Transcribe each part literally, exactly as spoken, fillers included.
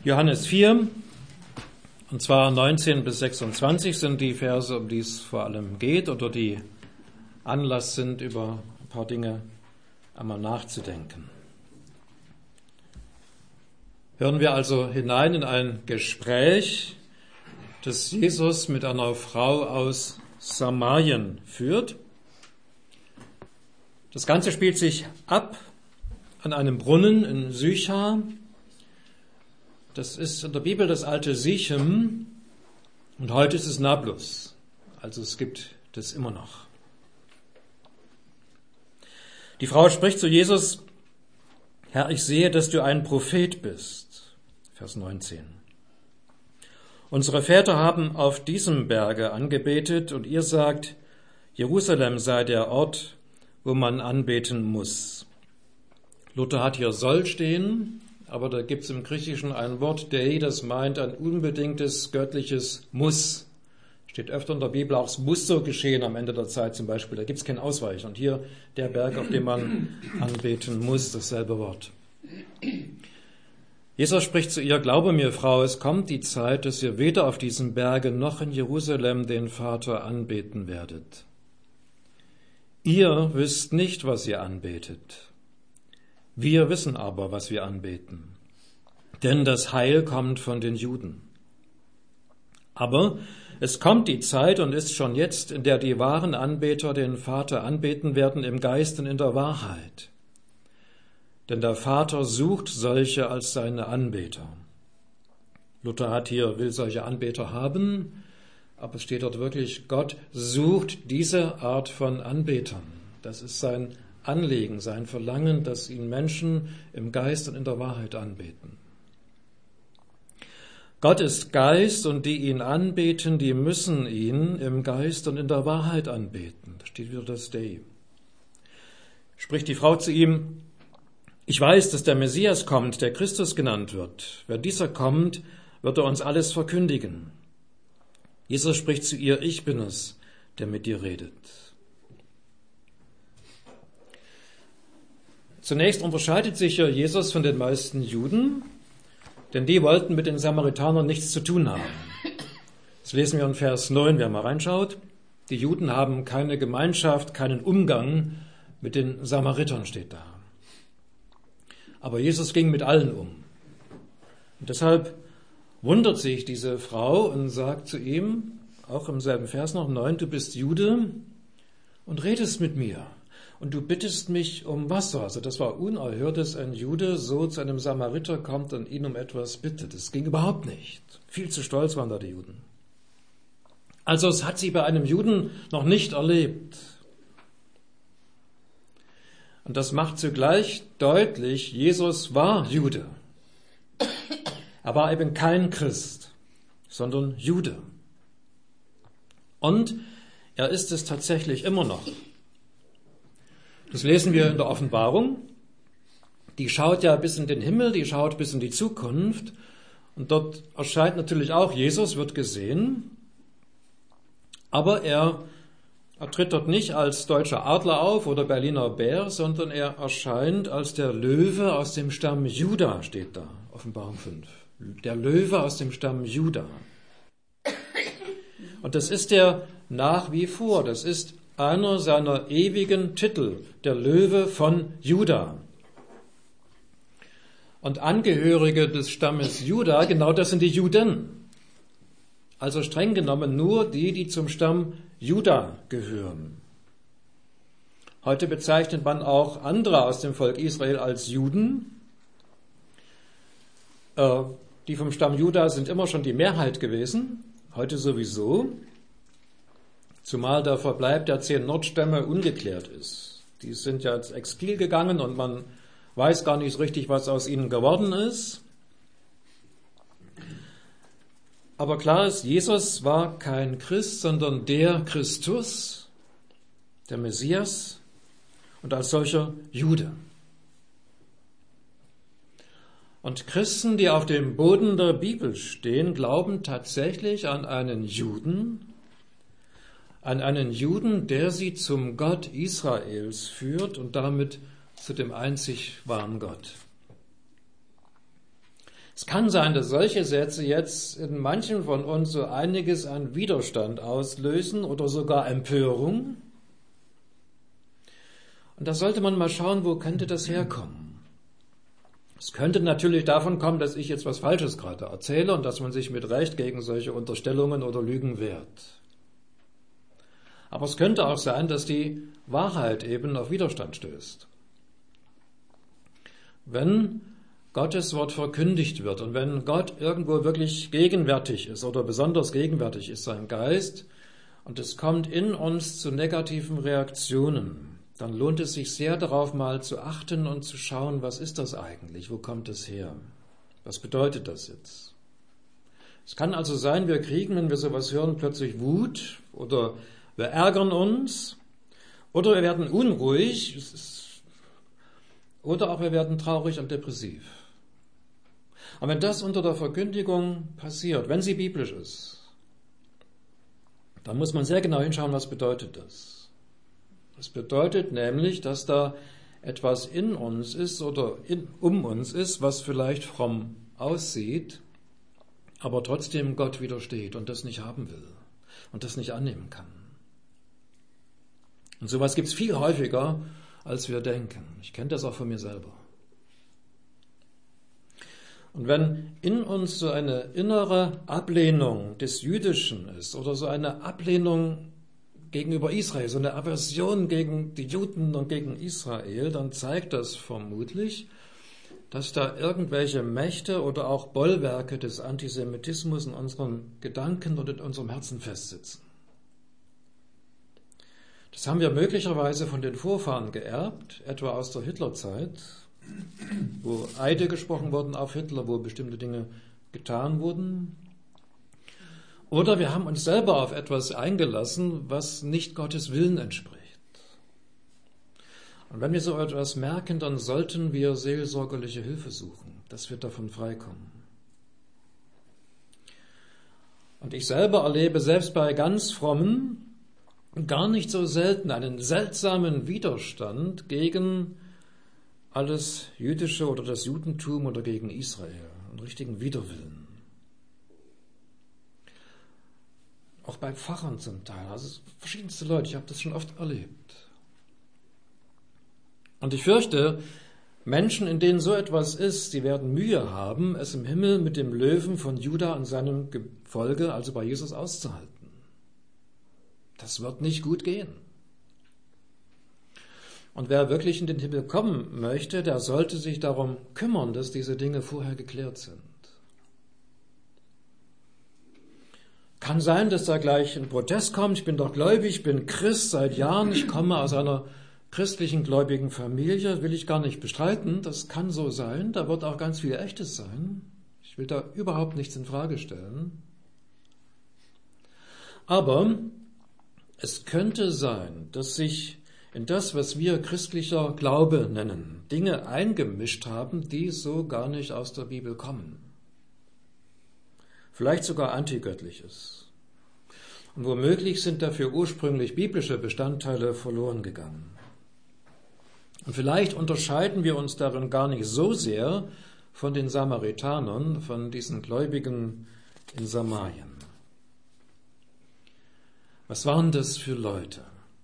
Johannes vier, und zwar neunzehn bis sechsundzwanzig sind die Verse, um die es vor allem geht oder die Anlass sind, über ein paar Dinge einmal nachzudenken. Hören wir also hinein in ein Gespräch, das Jesus mit einer Frau aus Samarien führt. Das Ganze spielt sich ab an einem Brunnen in Sychar. Das ist in der Bibel das alte Sichem und heute ist es Nablus. Also es gibt das immer noch. Die Frau spricht zu Jesus: Herr, ich sehe, dass du ein Prophet bist. Vers neunzehn. Unsere Väter haben auf diesem Berge angebetet und ihr sagt, Jerusalem sei der Ort, wo man anbeten muss. Luther hat hier soll stehen, aber da gibt es im Griechischen ein Wort, dei, das meint ein unbedingtes göttliches Muss. Steht öfter in der Bibel auch, es muss so geschehen am Ende der Zeit zum Beispiel. Da gibt es kein Ausweichen. Und hier der Berg, auf dem man anbeten muss, dasselbe Wort. Jesus spricht zu ihr: Glaube mir, Frau, es kommt die Zeit, dass ihr weder auf diesem Berge noch in Jerusalem den Vater anbeten werdet. Ihr wisst nicht, was ihr anbetet. Wir wissen aber, was wir anbeten, denn das Heil kommt von den Juden. Aber es kommt die Zeit und ist schon jetzt, in der die wahren Anbeter den Vater anbeten werden im Geist und in der Wahrheit. Denn der Vater sucht solche als seine Anbeter. Luther hat hier, will solche Anbeter haben, aber es steht dort wirklich, Gott sucht diese Art von Anbetern. Das ist sein Anliegen, sein Verlangen, dass ihn Menschen im Geist und in der Wahrheit anbeten. Gott ist Geist und die ihn anbeten, die müssen ihn im Geist und in der Wahrheit anbeten. Da steht wieder das Dei. Spricht die Frau zu ihm: Ich weiß, dass der Messias kommt, der Christus genannt wird. Wenn dieser kommt, wird er uns alles verkündigen. Jesus spricht zu ihr: Ich bin es, der mit dir redet. Zunächst unterscheidet sich ja Jesus von den meisten Juden, denn die wollten mit den Samaritanern nichts zu tun haben. Das lesen wir in Vers neun, wer mal reinschaut. Die Juden haben keine Gemeinschaft, keinen Umgang mit den Samaritern, steht da. Aber Jesus ging mit allen um. Und deshalb wundert sich diese Frau und sagt zu ihm, auch im selben Vers noch, neun, du bist Jude und redest mit mir. Und du bittest mich um Wasser. Also das war unerhört, dass ein Jude so zu einem Samariter kommt und ihn um etwas bittet. Das ging überhaupt nicht. Viel zu stolz waren da die Juden. Also es hat sie bei einem Juden noch nicht erlebt. Und das macht zugleich deutlich, Jesus war Jude. Er war eben kein Christ, sondern Jude. Und er ist es tatsächlich immer noch. Das lesen wir in der Offenbarung. Die schaut ja bis in den Himmel, die schaut bis in die Zukunft. Und dort erscheint natürlich auch Jesus, wird gesehen. Aber er, er tritt dort nicht als deutscher Adler auf oder Berliner Bär, sondern er erscheint als der Löwe aus dem Stamm Juda, steht da, Offenbarung fünf. Der Löwe aus dem Stamm Juda. Und das ist er nach wie vor. Das ist einer seiner ewigen Titel, der Löwe von Juda. Und Angehörige des Stammes Juda, genau das sind die Juden. Also streng genommen nur die, die zum Stamm Juda gehören. Heute bezeichnet man auch andere aus dem Volk Israel als Juden. Äh, die vom Stamm Juda sind immer schon die Mehrheit gewesen, heute sowieso. Zumal der Verbleib der zehn Nordstämme ungeklärt ist. Die sind ja ins Exil gegangen und man weiß gar nicht so richtig, was aus ihnen geworden ist. Aber klar ist, Jesus war kein Christ, sondern der Christus, der Messias und als solcher Jude. Und Christen, die auf dem Boden der Bibel stehen, glauben tatsächlich an einen Juden, an einen Juden, der sie zum Gott Israels führt und damit zu dem einzig wahren Gott. Es kann sein, dass solche Sätze jetzt in manchen von uns so einiges an Widerstand auslösen oder sogar Empörung. Und da sollte man mal schauen, wo könnte das herkommen. Es könnte natürlich davon kommen, dass ich jetzt was Falsches gerade erzähle und dass man sich mit Recht gegen solche Unterstellungen oder Lügen wehrt. Aber es könnte auch sein, dass die Wahrheit eben auf Widerstand stößt. Wenn Gottes Wort verkündigt wird und wenn Gott irgendwo wirklich gegenwärtig ist oder besonders gegenwärtig ist, sein Geist, und es kommt in uns zu negativen Reaktionen, dann lohnt es sich sehr darauf mal zu achten und zu schauen, was ist das eigentlich, wo kommt es her, was bedeutet das jetzt. Es kann also sein, wir kriegen, wenn wir sowas hören, plötzlich Wut oder wir ärgern uns oder wir werden unruhig oder auch wir werden traurig und depressiv. Und wenn das unter der Verkündigung passiert, wenn sie biblisch ist, dann muss man sehr genau hinschauen, was bedeutet das. Das bedeutet nämlich, dass da etwas in uns ist oder in, um uns ist, was vielleicht fromm aussieht, aber trotzdem Gott widersteht und das nicht haben will und das nicht annehmen kann. Und sowas gibt es viel häufiger, als wir denken. Ich kenne das auch von mir selber. Und wenn in uns so eine innere Ablehnung des Jüdischen ist oder so eine Ablehnung gegenüber Israel, so eine Aversion gegen die Juden und gegen Israel, dann zeigt das vermutlich, dass da irgendwelche Mächte oder auch Bollwerke des Antisemitismus in unseren Gedanken und in unserem Herzen festsitzen. Das haben wir möglicherweise von den Vorfahren geerbt, etwa aus der Hitlerzeit, wo Eide gesprochen wurden auf Hitler, wo bestimmte Dinge getan wurden. Oder wir haben uns selber auf etwas eingelassen, was nicht Gottes Willen entspricht. Und wenn wir so etwas merken, dann sollten wir seelsorgerliche Hilfe suchen, dass wir davon freikommen. Und ich selber erlebe selbst bei ganz Frommen gar nicht so selten einen seltsamen Widerstand gegen alles Jüdische oder das Judentum oder gegen Israel, einen richtigen Widerwillen. Auch bei Pfarrern zum Teil, also verschiedenste Leute, ich habe das schon oft erlebt. Und ich fürchte, Menschen, in denen so etwas ist, die werden Mühe haben, es im Himmel mit dem Löwen von Juda und seinem Gefolge, also bei Jesus, auszuhalten. Das wird nicht gut gehen. Und wer wirklich in den Himmel kommen möchte, der sollte sich darum kümmern, dass diese Dinge vorher geklärt sind. Kann sein, dass da gleich ein Protest kommt. Ich bin doch gläubig, ich bin Christ seit Jahren, ich komme aus einer christlichen gläubigen Familie, will ich gar nicht bestreiten. Das kann so sein, da wird auch ganz viel Echtes sein. Ich will da überhaupt nichts in Frage stellen. Aber es könnte sein, dass sich in das, was wir christlicher Glaube nennen, Dinge eingemischt haben, die so gar nicht aus der Bibel kommen. Vielleicht sogar Antigöttliches. Und womöglich sind dafür ursprünglich biblische Bestandteile verloren gegangen. Und vielleicht unterscheiden wir uns darin gar nicht so sehr von den Samaritanern, von diesen Gläubigen in Samarien. Was waren das für Leute?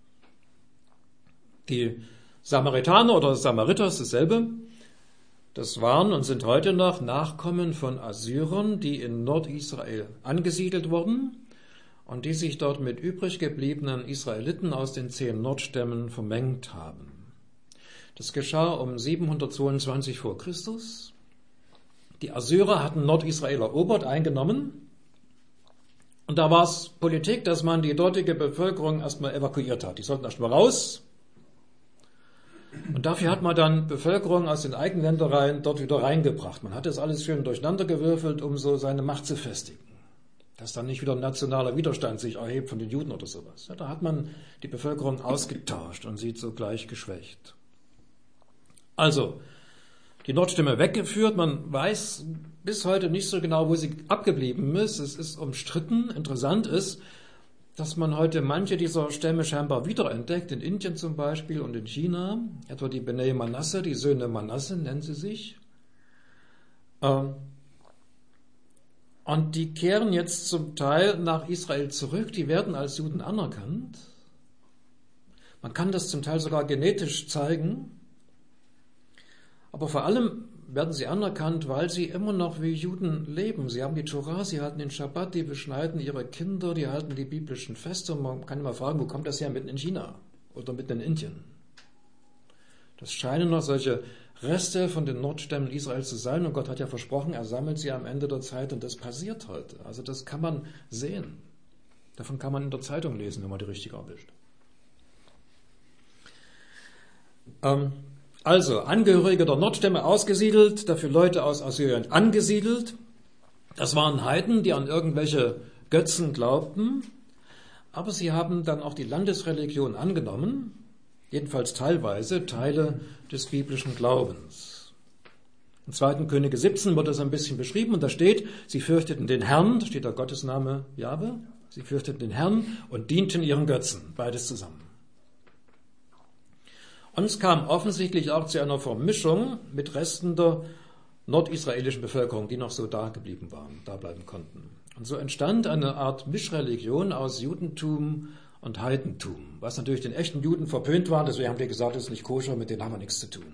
Die Samaritaner oder Samariter ist dasselbe. Das waren und sind heute noch Nachkommen von Assyrern, die in Nordisrael angesiedelt wurden und die sich dort mit übrig gebliebenen Israeliten aus den zehn Nordstämmen vermengt haben. Das geschah um siebenhundertzweiundzwanzig vor Christus. Die Assyrer hatten Nordisrael erobert, eingenommen. Und da war es Politik, dass man die dortige Bevölkerung erstmal evakuiert hat. Die sollten erstmal raus. Und dafür hat man dann Bevölkerung aus den eigenen Ländereien dort wieder reingebracht. Man hat das alles schön durcheinandergewürfelt, um so seine Macht zu festigen. Dass dann nicht wieder ein nationaler Widerstand sich erhebt von den Juden oder sowas. Ja, da hat man die Bevölkerung ausgetauscht und sie sogleich geschwächt. Also, die Nordstämme weggeführt. Man weiß bis heute nicht so genau, wo sie abgeblieben ist. Es ist umstritten. Interessant ist, dass man heute manche dieser Stämme scheinbar wiederentdeckt, in Indien zum Beispiel und in China, etwa die Bnei Manasse, die Söhne Manasse nennen sie sich. Ähm, Und die kehren jetzt zum Teil nach Israel zurück, die werden als Juden anerkannt. Man kann das zum Teil sogar genetisch zeigen. Aber vor allem werden sie anerkannt, weil sie immer noch wie Juden leben. Sie haben die Tora, sie halten den Schabbat, die beschneiden ihre Kinder, die halten die biblischen Feste. Und man kann immer fragen, wo kommt das her, mitten in China oder mitten in Indien? Das scheinen noch solche Reste von den Nordstämmen Israels zu sein. Und Gott hat ja versprochen, er sammelt sie am Ende der Zeit. Und das passiert heute. Also das kann man sehen. Davon kann man in der Zeitung lesen, wenn man die richtig erwischt. Ähm, Also, Angehörige der Nordstämme ausgesiedelt, dafür Leute aus Assyrien angesiedelt. Das waren Heiden, die an irgendwelche Götzen glaubten, aber sie haben dann auch die Landesreligion angenommen, jedenfalls teilweise Teile des biblischen Glaubens. Im zweiten Könige siebzehn wird das ein bisschen beschrieben und da steht, sie fürchteten den Herrn, da steht der Gottesname Jahwe, sie fürchteten den Herrn und dienten ihren Götzen, beides zusammen. Und es kam offensichtlich auch zu einer Vermischung mit Resten der nordisraelischen Bevölkerung, die noch so da geblieben waren, da bleiben konnten. Und so entstand eine Art Mischreligion aus Judentum und Heidentum, was natürlich den echten Juden verpönt war, deswegen haben die gesagt, das ist nicht koscher, mit denen haben wir nichts zu tun.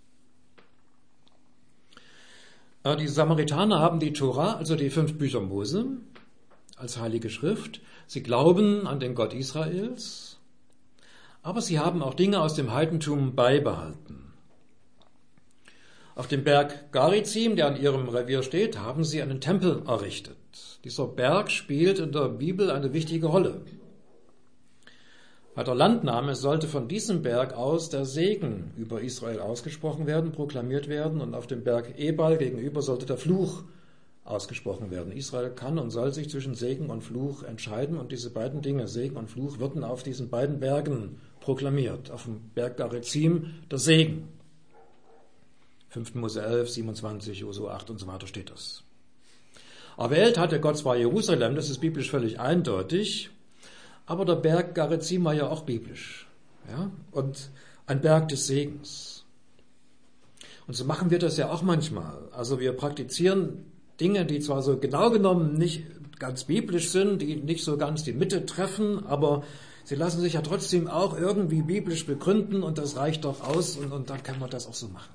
Die Samaritaner haben die Tora, also die fünf Bücher Mose, als heilige Schrift. Sie glauben an den Gott Israels, aber sie haben auch Dinge aus dem Heidentum beibehalten. Auf dem Berg Garizim, der an ihrem Revier steht, haben sie einen Tempel errichtet. Dieser Berg spielt in der Bibel eine wichtige Rolle. Bei der Landnahme sollte von diesem Berg aus der Segen über Israel ausgesprochen werden, proklamiert werden, und auf dem Berg Ebal gegenüber sollte der Fluch ausgesprochen werden. Israel kann und soll sich zwischen Segen und Fluch entscheiden, und diese beiden Dinge, Segen und Fluch, würden auf diesen beiden Bergen proklamiert. Auf dem Berg Garizim der Segen. fünften Mose elf, siebenundzwanzig, Josua acht und so weiter steht das. Erwählt hatte Gott zwar Jerusalem, das ist biblisch völlig eindeutig, aber der Berg Garizim war ja auch biblisch. Ja? Und ein Berg des Segens. Und so machen wir das ja auch manchmal. Also wir praktizieren Dinge, die zwar so genau genommen nicht ganz biblisch sind, die nicht so ganz die Mitte treffen, aber sie lassen sich ja trotzdem auch irgendwie biblisch begründen und das reicht doch aus und, und dann kann man das auch so machen.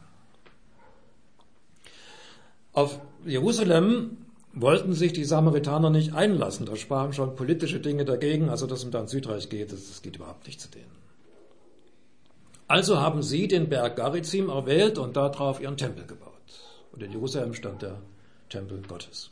Auf Jerusalem wollten sich die Samaritaner nicht einlassen, da sprachen schon politische Dinge dagegen, also dass man da ins Südreich geht, das, das geht überhaupt nicht zu denen. Also haben sie den Berg Garizim erwählt und darauf ihren Tempel gebaut. Und in Jerusalem stand der Tempel Gottes.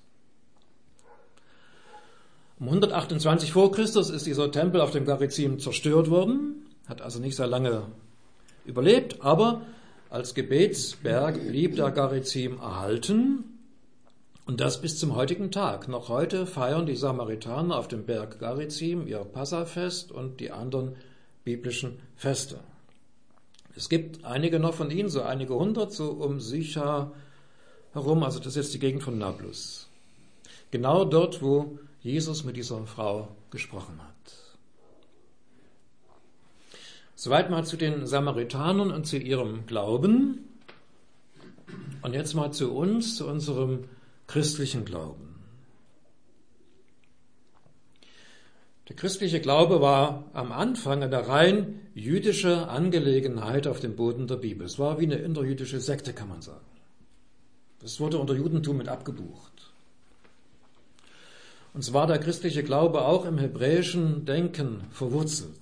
Um hundertachtundzwanzig vor Christus ist dieser Tempel auf dem Garizim zerstört worden, hat also nicht sehr lange überlebt, aber als Gebetsberg blieb der Garizim erhalten und das bis zum heutigen Tag. Noch heute feiern die Samaritaner auf dem Berg Garizim ihr Passafest und die anderen biblischen Feste. Es gibt einige noch von ihnen, so einige hundert, so um Sicha herum, also das ist jetzt die Gegend von Nablus. Genau dort, wo Jesus mit dieser Frau gesprochen hat. Soweit mal zu den Samaritanern und zu ihrem Glauben. Und jetzt mal zu uns, zu unserem christlichen Glauben. Der christliche Glaube war am Anfang eine rein jüdische Angelegenheit auf dem Boden der Bibel. Es war wie eine interjüdische Sekte, kann man sagen. Das wurde unter Judentum mit abgebucht. Und so war der christliche Glaube auch im hebräischen Denken verwurzelt.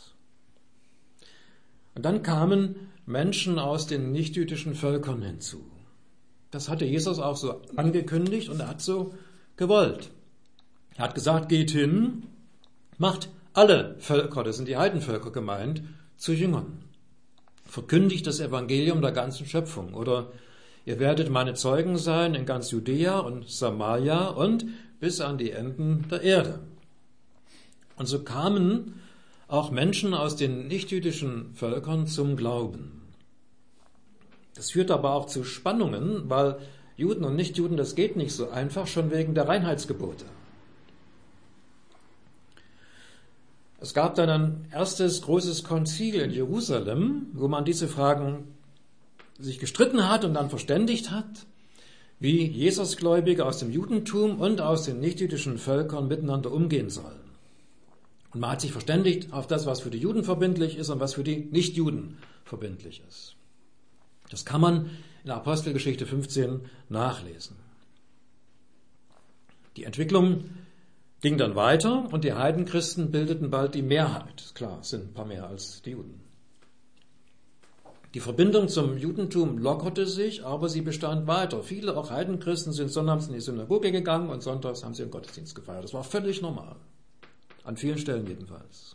Und dann kamen Menschen aus den nichtjüdischen Völkern hinzu. Das hatte Jesus auch so angekündigt und er hat so gewollt. Er hat gesagt, geht hin, macht alle Völker, das sind die Heidenvölker gemeint, zu Jüngern. Verkündigt das Evangelium der ganzen Schöpfung. Oder ihr werdet meine Zeugen sein in ganz Judäa und Samaria und bis an die Enden der Erde. Und so kamen auch Menschen aus den nichtjüdischen Völkern zum Glauben. Das führt aber auch zu Spannungen, weil Juden und Nichtjuden, das geht nicht so einfach, schon wegen der Reinheitsgebote. Es gab dann ein erstes großes Konzil in Jerusalem, wo man diese Fragen sich gestritten hat und dann verständigt hat. wie Jesusgläubige aus dem Judentum und aus den nichtjüdischen Völkern miteinander umgehen sollen. Und man hat sich verständigt auf das, was für die Juden verbindlich ist und was für die Nichtjuden verbindlich ist. Das kann man in Apostelgeschichte fünfzehn nachlesen. Die Entwicklung ging dann weiter und die Heidenchristen bildeten bald die Mehrheit. Klar, es sind ein paar mehr als die Juden. Die Verbindung zum Judentum lockerte sich, aber sie bestand weiter. Viele, auch Heidenchristen, sind sonnabends in die Synagoge gegangen und sonntags haben sie den Gottesdienst gefeiert. Das war völlig normal. An vielen Stellen jedenfalls.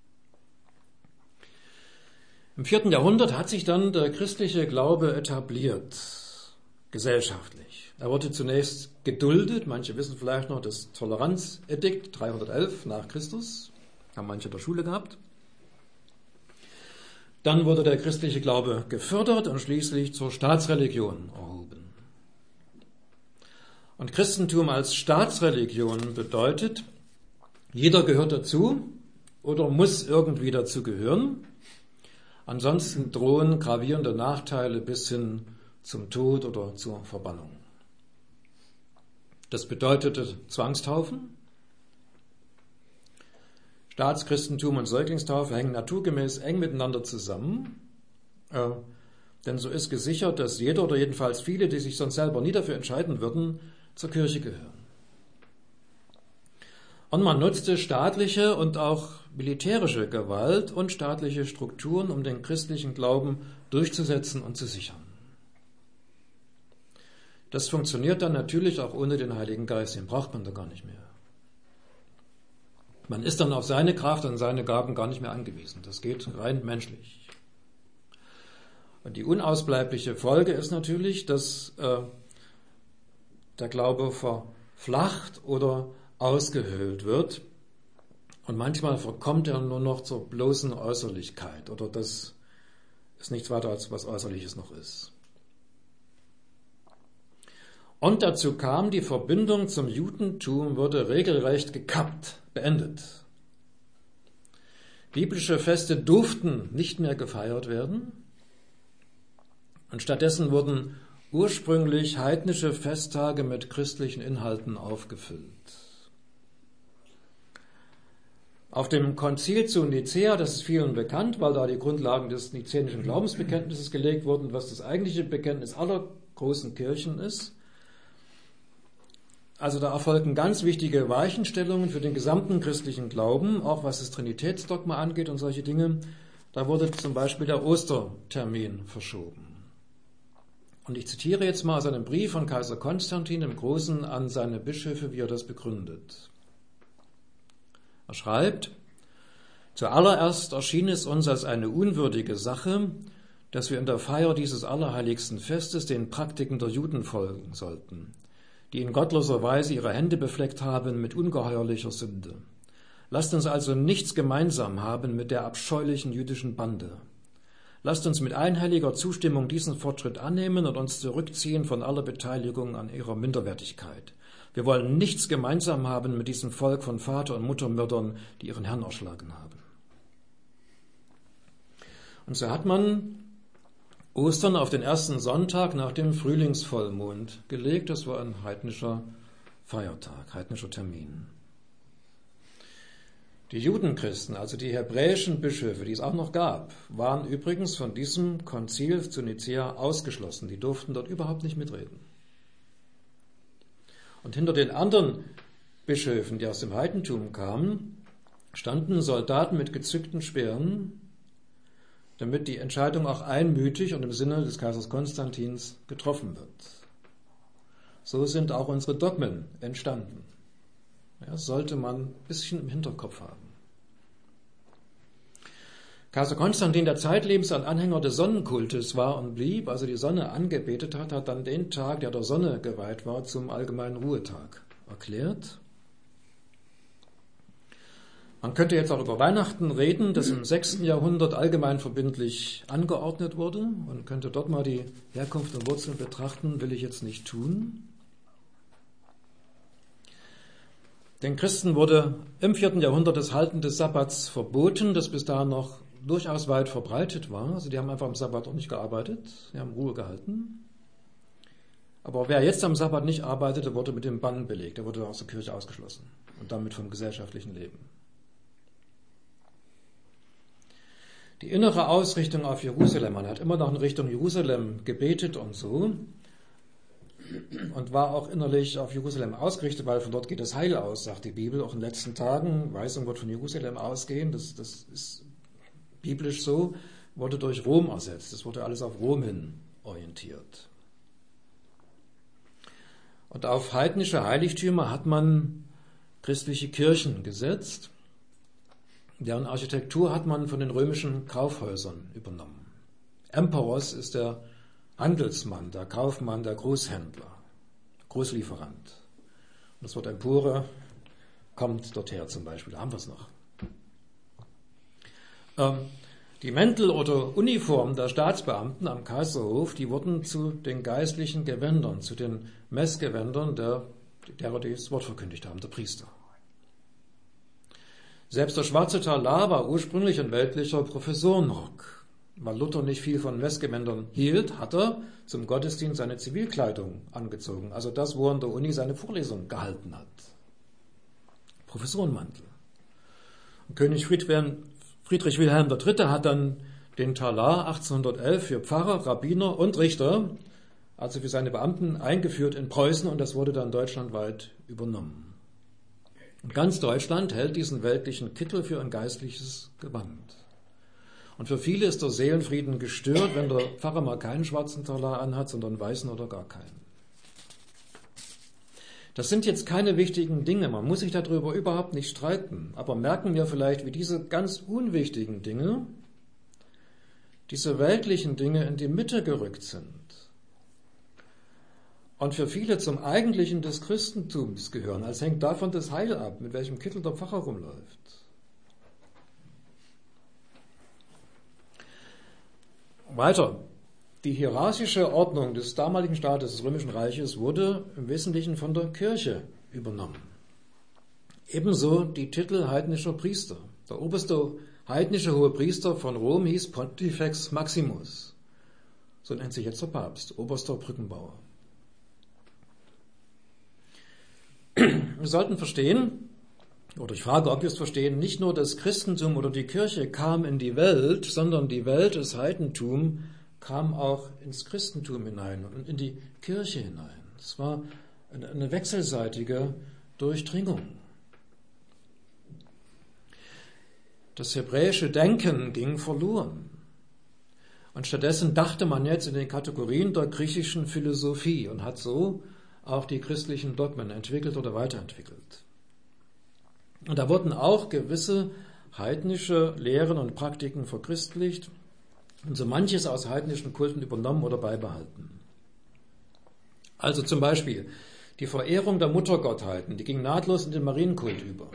Im vierten Jahrhundert hat sich dann der christliche Glaube etabliert, gesellschaftlich. Er wurde zunächst geduldet, manche wissen vielleicht noch das Toleranzedikt dreihundertelf nach Christus, haben manche in der Schule gehabt. Dann wurde der christliche Glaube gefördert und schließlich zur Staatsreligion erhoben. Und Christentum als Staatsreligion bedeutet, jeder gehört dazu oder muss irgendwie dazu gehören. Ansonsten drohen gravierende Nachteile bis hin zum Tod oder zur Verbannung. Das bedeutete Zwangstaufen. Staatschristentum und Säuglingstaufe hängen naturgemäß eng miteinander zusammen. Äh, denn so ist gesichert, dass jeder oder jedenfalls viele, die sich sonst selber nie dafür entscheiden würden, zur Kirche gehören. Und man nutzte staatliche und auch militärische Gewalt und staatliche Strukturen, um den christlichen Glauben durchzusetzen und zu sichern. Das funktioniert dann natürlich auch ohne den Heiligen Geist, den braucht man da gar nicht mehr. Man ist dann auf seine Kraft und seine Gaben gar nicht mehr angewiesen. Das geht rein menschlich. Und die unausbleibliche Folge ist natürlich, dass äh, der Glaube verflacht oder ausgehöhlt wird und manchmal verkommt er nur noch zur bloßen Äußerlichkeit oder das ist nichts weiter als was Äußerliches noch ist. Und dazu kam, die Verbindung zum Judentum wurde regelrecht gekappt, beendet. Biblische Feste durften nicht mehr gefeiert werden und stattdessen wurden ursprünglich heidnische Festtage mit christlichen Inhalten aufgefüllt. Auf dem Konzil zu Nicäa, das ist vielen bekannt, weil da die Grundlagen des nizänischen Glaubensbekenntnisses gelegt wurden, was das eigentliche Bekenntnis aller großen Kirchen ist. Also da erfolgten ganz wichtige Weichenstellungen für den gesamten christlichen Glauben, auch was das Trinitätsdogma angeht und solche Dinge. Da wurde zum Beispiel der Ostertermin verschoben. Und ich zitiere jetzt mal aus einem Brief von Kaiser Konstantin im Großen an seine Bischöfe, wie er das begründet. Er schreibt: Zuallererst erschien es uns als eine unwürdige Sache, dass wir in der Feier dieses allerheiligsten Festes den Praktiken der Juden folgen sollten, die in gottloser Weise ihre Hände befleckt haben mit ungeheuerlicher Sünde. Lasst uns also nichts gemeinsam haben mit der abscheulichen jüdischen Bande. Lasst uns mit einhelliger Zustimmung diesen Fortschritt annehmen und uns zurückziehen von aller Beteiligung an ihrer Minderwertigkeit. Wir wollen nichts gemeinsam haben mit diesem Volk von Vater- und Muttermördern, die ihren Herrn erschlagen haben. Und so hat man Ostern auf den ersten Sonntag nach dem Frühlingsvollmond gelegt. Das war ein heidnischer Feiertag, heidnischer Termin. Die Judenchristen, also die hebräischen Bischöfe, die es auch noch gab, waren übrigens von diesem Konzil zu Nicäa ausgeschlossen. Die durften dort überhaupt nicht mitreden. Und hinter den anderen Bischöfen, die aus dem Heidentum kamen, standen Soldaten mit gezückten Speeren, damit die Entscheidung auch einmütig und im Sinne des Kaisers Konstantins getroffen wird. So sind auch unsere Dogmen entstanden. Ja, sollte man ein bisschen im Hinterkopf haben. Kaiser Konstantin, der zeitlebens ein Anhänger des Sonnenkultes war und blieb, also die Sonne angebetet hat, hat dann den Tag, der der Sonne geweiht war, zum allgemeinen Ruhetag erklärt. Man könnte jetzt auch über Weihnachten reden, das im sechsten Jahrhundert allgemein verbindlich angeordnet wurde. Man könnte dort mal die Herkunft und Wurzeln betrachten, will ich jetzt nicht tun. Den Christen wurde im vierten Jahrhundert das Halten des Sabbats verboten, das bis dahin noch durchaus weit verbreitet war. Also die haben einfach am Sabbat auch nicht gearbeitet, sie haben Ruhe gehalten. Aber wer jetzt am Sabbat nicht arbeitete, wurde mit dem Bann belegt. Er wurde aus der Kirche ausgeschlossen und damit vom gesellschaftlichen Leben. Die innere Ausrichtung auf Jerusalem, man hat immer noch in Richtung Jerusalem gebetet und so und war auch innerlich auf Jerusalem ausgerichtet, weil von dort geht das Heil aus, sagt die Bibel. Auch in den letzten Tagen, Weisung wird von Jerusalem ausgehen, das, das ist biblisch so, wurde durch Rom ersetzt. Das wurde alles auf Rom hin orientiert. Und auf heidnische Heiligtümer hat man christliche Kirchen gesetzt. Deren Architektur hat man von den römischen Kaufhäusern übernommen. Emporos ist der Handelsmann, der Kaufmann, der Großhändler, Großlieferant. Und das Wort Empore kommt dorthin zum Beispiel, da haben wir es noch. Ähm, die Mäntel oder Uniformen der Staatsbeamten am Kaiserhof, die wurden zu den geistlichen Gewändern, zu den Messgewändern der, derer, die das Wort verkündigt haben, der Priester. Selbst der schwarze Talar war ursprünglich ein weltlicher Professorenrock. Weil Luther nicht viel von Messgewändern hielt, hat er zum Gottesdienst seine Zivilkleidung angezogen. Also das, wo er in der Uni seine Vorlesung gehalten hat. Professorenmantel. Und König Friedrich Wilhelm der Dritte hat dann den Talar achtzehnhundertelf für Pfarrer, Rabbiner und Richter, also für seine Beamten, eingeführt in Preußen und das wurde dann deutschlandweit übernommen. Und ganz Deutschland hält diesen weltlichen Kittel für ein geistliches Gewand. Und für viele ist der Seelenfrieden gestört, wenn der Pfarrer mal keinen schwarzen Talar anhat, sondern einen weißen oder gar keinen. Das sind jetzt keine wichtigen Dinge, man muss sich darüber überhaupt nicht streiten. Aber merken wir vielleicht, wie diese ganz unwichtigen Dinge, diese weltlichen Dinge in die Mitte gerückt sind. Und für viele zum Eigentlichen des Christentums gehören, als hängt davon das Heil ab, mit welchem Kittel der Pfarrer rumläuft. Weiter. Die hierarchische Ordnung des damaligen Staates, des Römischen Reiches, wurde im Wesentlichen von der Kirche übernommen. Ebenso die Titel heidnischer Priester. Der oberste heidnische Hohepriester von Rom hieß Pontifex Maximus. So nennt sich jetzt der Papst, oberster Brückenbauer. Wir sollten verstehen, oder ich frage, ob wir es verstehen, nicht nur das Christentum oder die Kirche kam in die Welt, sondern die Welt, das Heidentum, kam auch ins Christentum hinein und in die Kirche hinein. Es war eine wechselseitige Durchdringung. Das hebräische Denken ging verloren. Und stattdessen dachte man jetzt in den Kategorien der griechischen Philosophie und hat so auch die christlichen Dogmen entwickelt oder weiterentwickelt. Und da wurden auch gewisse heidnische Lehren und Praktiken verchristlicht und so manches aus heidnischen Kulten übernommen oder beibehalten. Also zum Beispiel die Verehrung der Muttergottheiten, die ging nahtlos in den Marienkult über.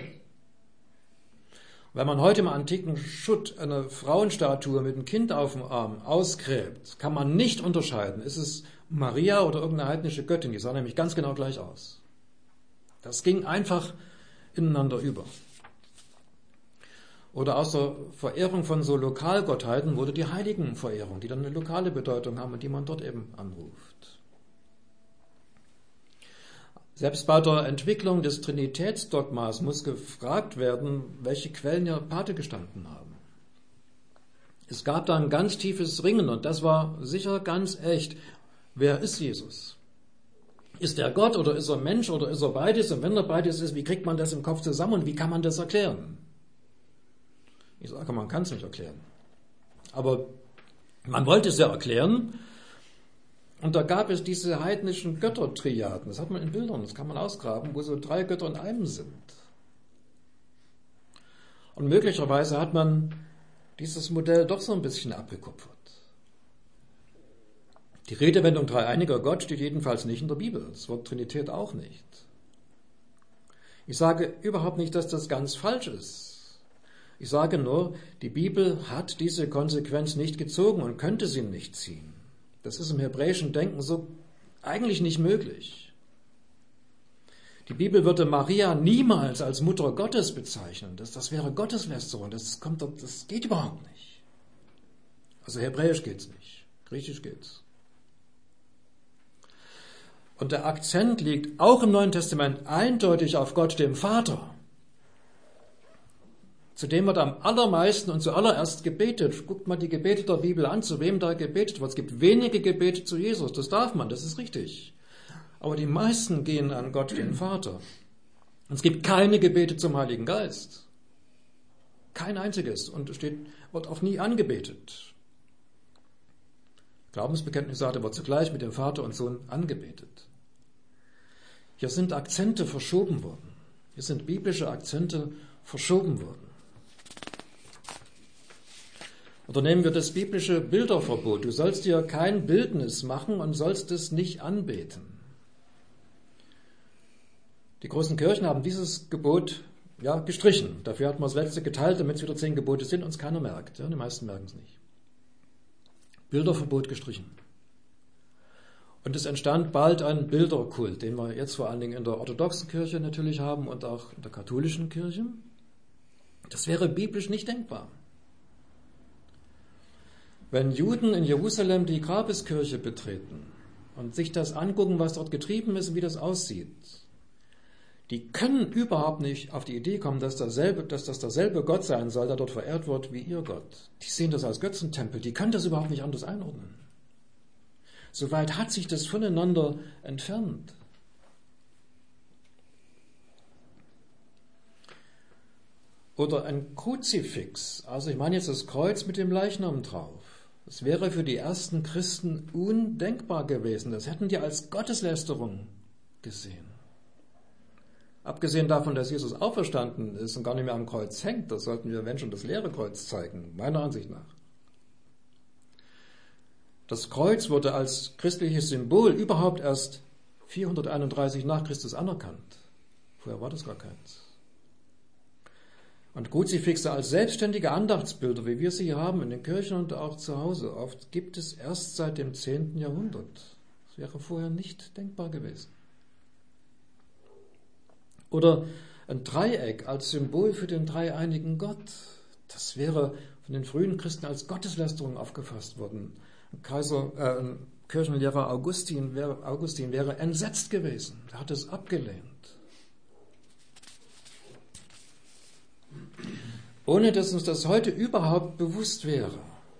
Wenn man heute im antiken Schutt eine Frauenstatue mit einem Kind auf dem Arm ausgräbt, kann man nicht unterscheiden, ist es Maria oder irgendeine heidnische Göttin, die sah nämlich ganz genau gleich aus. Das ging einfach ineinander über. Oder aus der Verehrung von so Lokalgottheiten wurde die Heiligenverehrung, die dann eine lokale Bedeutung haben und die man dort eben anruft. Selbst bei der Entwicklung des Trinitätsdogmas muss gefragt werden, welche Quellen ja Pate gestanden haben. Es gab da ein ganz tiefes Ringen und das war sicher ganz echt. Wer ist Jesus? Ist er Gott oder ist er Mensch oder ist er beides? Und wenn er beides ist, wie kriegt man das im Kopf zusammen und wie kann man das erklären? Ich sage, man kann es nicht erklären. Aber man wollte es ja erklären. Und da gab es diese heidnischen Göttertriaden. Das hat man in Bildern, das kann man ausgraben, wo so drei Götter in einem sind. Und möglicherweise hat man dieses Modell doch so ein bisschen abgekupfert. Die Redewendung dreieiniger Gott steht jedenfalls nicht in der Bibel. Das Wort Trinität auch nicht. Ich sage überhaupt nicht, dass das ganz falsch ist. Ich sage nur, die Bibel hat diese Konsequenz nicht gezogen und könnte sie nicht ziehen. Das ist im hebräischen Denken so eigentlich nicht möglich. Die Bibel würde Maria niemals als Mutter Gottes bezeichnen. Das, das wäre Gotteslästerung. Das, kommt, das geht überhaupt nicht. Also hebräisch geht's nicht. Griechisch geht's. Und der Akzent liegt auch im Neuen Testament eindeutig auf Gott, dem Vater. Zu dem wird am allermeisten und zuallererst gebetet. Guckt mal die Gebete der Bibel an, zu wem da gebetet wird. Es gibt wenige Gebete zu Jesus, das darf man, das ist richtig. Aber die meisten gehen an Gott, den Vater. Und es gibt keine Gebete zum Heiligen Geist. Kein einziges. Und es steht, wird auch nie angebetet. Glaubensbekenntnis sagt, er wird zugleich mit dem Vater und Sohn angebetet. Hier sind Akzente verschoben worden. Hier sind biblische Akzente verschoben worden. Oder nehmen wir das biblische Bilderverbot. Du sollst dir kein Bildnis machen und sollst es nicht anbeten. Die großen Kirchen haben dieses Gebot ja, gestrichen. Dafür hat man das letzte geteilt, damit es wieder zehn Gebote sind und es keiner merkt. Ja, die meisten merken es nicht. Bilderverbot gestrichen. Und es entstand bald ein Bilderkult, den wir jetzt vor allen Dingen in der orthodoxen Kirche natürlich haben und auch in der katholischen Kirche. Das wäre biblisch nicht denkbar. Wenn Juden in Jerusalem die Grabeskirche betreten und sich das angucken, was dort getrieben ist und wie das aussieht, die können überhaupt nicht auf die Idee kommen, dass, derselbe, dass das derselbe Gott sein soll, der dort verehrt wird wie ihr Gott. Die sehen das als Götzentempel, die können das überhaupt nicht anders einordnen. Soweit hat sich das voneinander entfernt. Oder ein Kruzifix, also ich meine jetzt das Kreuz mit dem Leichnam drauf. Das wäre für die ersten Christen undenkbar gewesen. Das hätten die als Gotteslästerung gesehen. Abgesehen davon, dass Jesus auferstanden ist und gar nicht mehr am Kreuz hängt, das sollten wir, wenn schon, das leere Kreuz zeigen, meiner Ansicht nach. Das Kreuz wurde als christliches Symbol überhaupt erst vierhunderteinunddreißig nach Christus anerkannt. Vorher war das gar keins. Und Kruzifixe als selbstständige Andachtsbilder, wie wir sie haben in den Kirchen und auch zu Hause, oft gibt es erst seit dem zehnten Jahrhundert. Das wäre vorher nicht denkbar gewesen. Oder ein Dreieck als Symbol für den dreieinigen Gott. Das wäre von den frühen Christen als Gotteslästerung aufgefasst worden. Ein Kaiser, äh, ein Kirchenlehrer Augustin wäre, Augustin wäre entsetzt gewesen. Er hat es abgelehnt. Ohne dass uns das heute überhaupt bewusst wäre,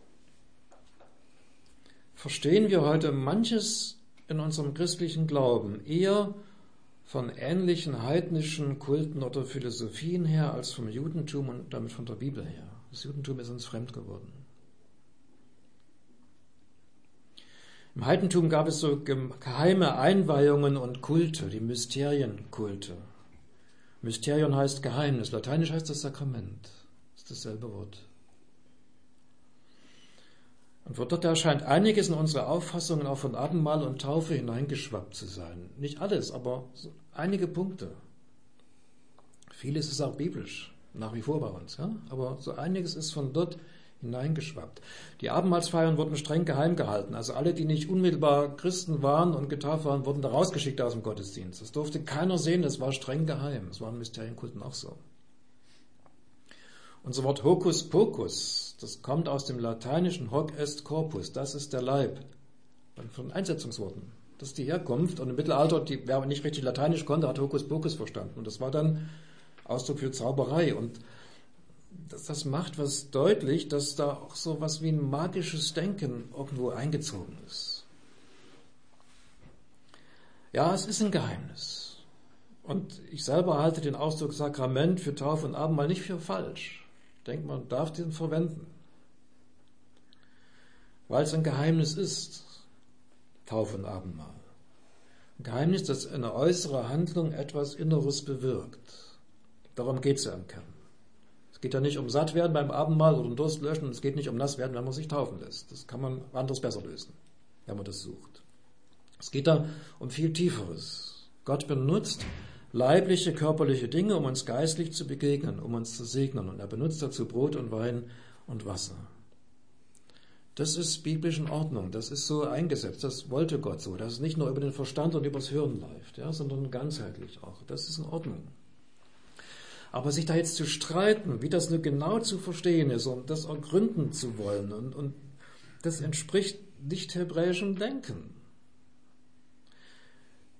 verstehen wir heute manches in unserem christlichen Glauben eher von ähnlichen heidnischen Kulten oder Philosophien her als vom Judentum und damit von der Bibel her. Das Judentum ist uns fremd geworden. Im Heidentum gab es so geheime Einweihungen und Kulte, die Mysterienkulte. Mysterion heißt Geheimnis, lateinisch heißt das Sakrament. Das ist dasselbe Wort. Und dort erscheint einiges in unsere Auffassungen auch von Abendmahl und Taufe hineingeschwappt zu sein. Nicht alles, aber so einige Punkte. Vieles ist auch biblisch, nach wie vor bei uns, ja? Aber so einiges ist von dort hineingeschwappt. Die Abendmahlsfeiern wurden streng geheim gehalten. Also alle, die nicht unmittelbar Christen waren und getauft waren, wurden da rausgeschickt aus dem Gottesdienst. Das durfte keiner sehen, das war streng geheim. Das war in Mysterienkulten auch so. Unser Wort Hokus Pokus, das kommt aus dem lateinischen Hoc est Corpus, das ist der Leib, von Einsetzungsworten. Das ist die Herkunft. Und im Mittelalter, die, wer nicht richtig Lateinisch konnte, hat Hokus Pokus verstanden. Und das war dann Ausdruck für Zauberei. Und das, das macht was deutlich, dass da auch so was wie ein magisches Denken irgendwo eingezogen ist. Ja, es ist ein Geheimnis. Und ich selber halte den Ausdruck Sakrament für Taufe und Abendmahl nicht für falsch. Ich denke, man darf den verwenden. Weil es ein Geheimnis ist, Taufe und Abendmahl. Ein Geheimnis, das eine äußere Handlung etwas Inneres bewirkt. Darum geht es ja im Kern. Es geht ja nicht um Sattwerden beim Abendmahl oder um Durst löschen, und es geht nicht um Nasswerden, wenn man sich taufen lässt. Das kann man anders besser lösen, wenn man das sucht. Es geht da um viel Tieferes. Gott benutzt leibliche, körperliche Dinge, um uns geistlich zu begegnen, um uns zu segnen. Und er benutzt dazu Brot und Wein und Wasser. Das ist biblisch in Ordnung. Das ist so eingesetzt. Das wollte Gott so. Dass es nicht nur über den Verstand und übers Hören läuft, ja, sondern ganzheitlich auch. Das ist in Ordnung. Aber sich da jetzt zu streiten, wie das nur genau zu verstehen ist und das ergründen zu wollen, und, und das entspricht nicht hebräischem Denken.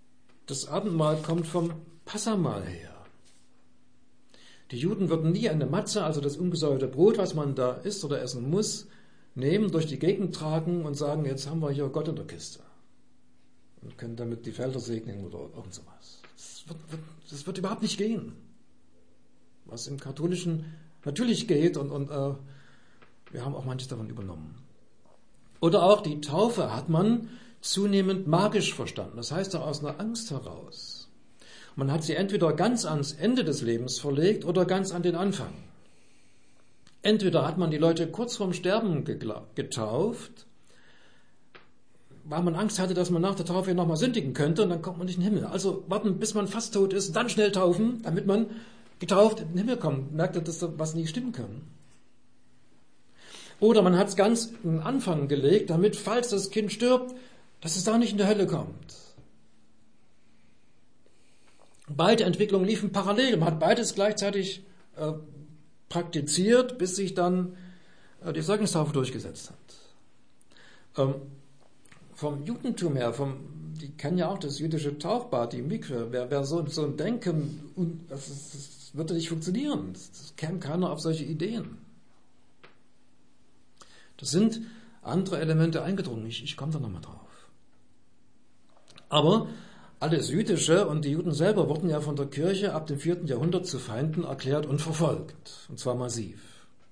Das Abendmahl kommt vom Passamahl her. Die Juden würden nie eine Matze, also das ungesäuerte Brot, was man da isst oder essen muss, nehmen, durch die Gegend tragen und sagen, jetzt haben wir hier Gott in der Kiste. Und können damit die Felder segnen oder irgend sowas. Das wird, wird, das wird überhaupt nicht gehen. Was im Katholischen natürlich geht und, und äh, wir haben auch manches davon übernommen. Oder auch die Taufe hat man zunehmend magisch verstanden. Das heißt auch aus einer Angst heraus. Man hat sie entweder ganz ans Ende des Lebens verlegt oder ganz an den Anfang. Entweder hat man die Leute kurz vorm Sterben getauft, weil man Angst hatte, dass man nach der Taufe nochmal sündigen könnte und dann kommt man nicht in den Himmel. Also warten, bis man fast tot ist, dann schnell taufen, damit man getauft in den Himmel kommt. Merkt ihr, dass da was nicht stimmen kann? Oder man hat es ganz in den Anfang gelegt, damit, falls das Kind stirbt, dass es da nicht in die Hölle kommt. Beide Entwicklungen liefen parallel. Man hat beides gleichzeitig äh, praktiziert, bis sich dann äh, die Säuglingstaufe durchgesetzt hat. Ähm, vom Judentum her, vom, die kennen ja auch das jüdische Tauchbad, die Mikwe. Wer, wer so, so ein Denken, das, ist, das würde nicht funktionieren. Das, das käme keiner auf solche Ideen. Das sind andere Elemente eingedrungen. Ich, ich komme da nochmal drauf. Aber alles Jüdische und die Juden selber wurden ja von der Kirche ab dem vierten Jahrhundert zu Feinden erklärt und verfolgt. Und zwar massiv.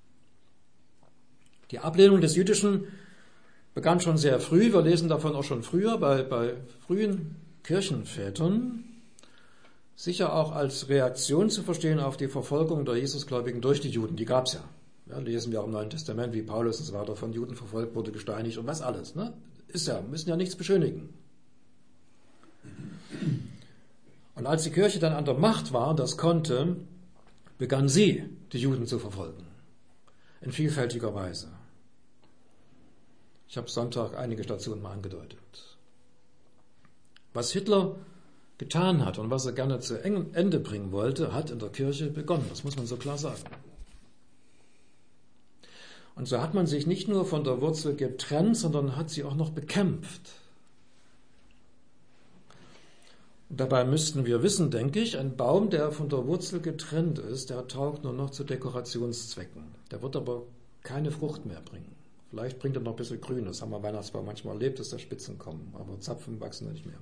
Die Ablehnung des Jüdischen begann schon sehr früh. Wir lesen davon auch schon früher bei, bei frühen Kirchenvätern. Sicher auch als Reaktion zu verstehen auf die Verfolgung der Jesusgläubigen durch die Juden. Die gab es ja. Ja, lesen wir auch im Neuen Testament, wie Paulus und so weiter von Juden verfolgt wurde, gesteinigt und was alles. Ne? Ist ja, müssen ja nichts beschönigen. Und als die Kirche dann an der Macht war und das konnte, begann sie, die Juden zu verfolgen. In vielfältiger Weise. Ich habe Sonntag einige Stationen mal angedeutet. Was Hitler getan hat und was er gerne zu Ende bringen wollte, hat in der Kirche begonnen. Das muss man so klar sagen. Und so hat man sich nicht nur von der Wurzel getrennt, sondern hat sie auch noch bekämpft. Und dabei müssten wir wissen, denke ich, ein Baum, der von der Wurzel getrennt ist, der taugt nur noch zu Dekorationszwecken. Der wird aber keine Frucht mehr bringen. Vielleicht bringt er noch ein bisschen Grün. Das haben wir Weihnachtsbaum manchmal erlebt, dass da Spitzen kommen. Aber Zapfen wachsen da nicht mehr.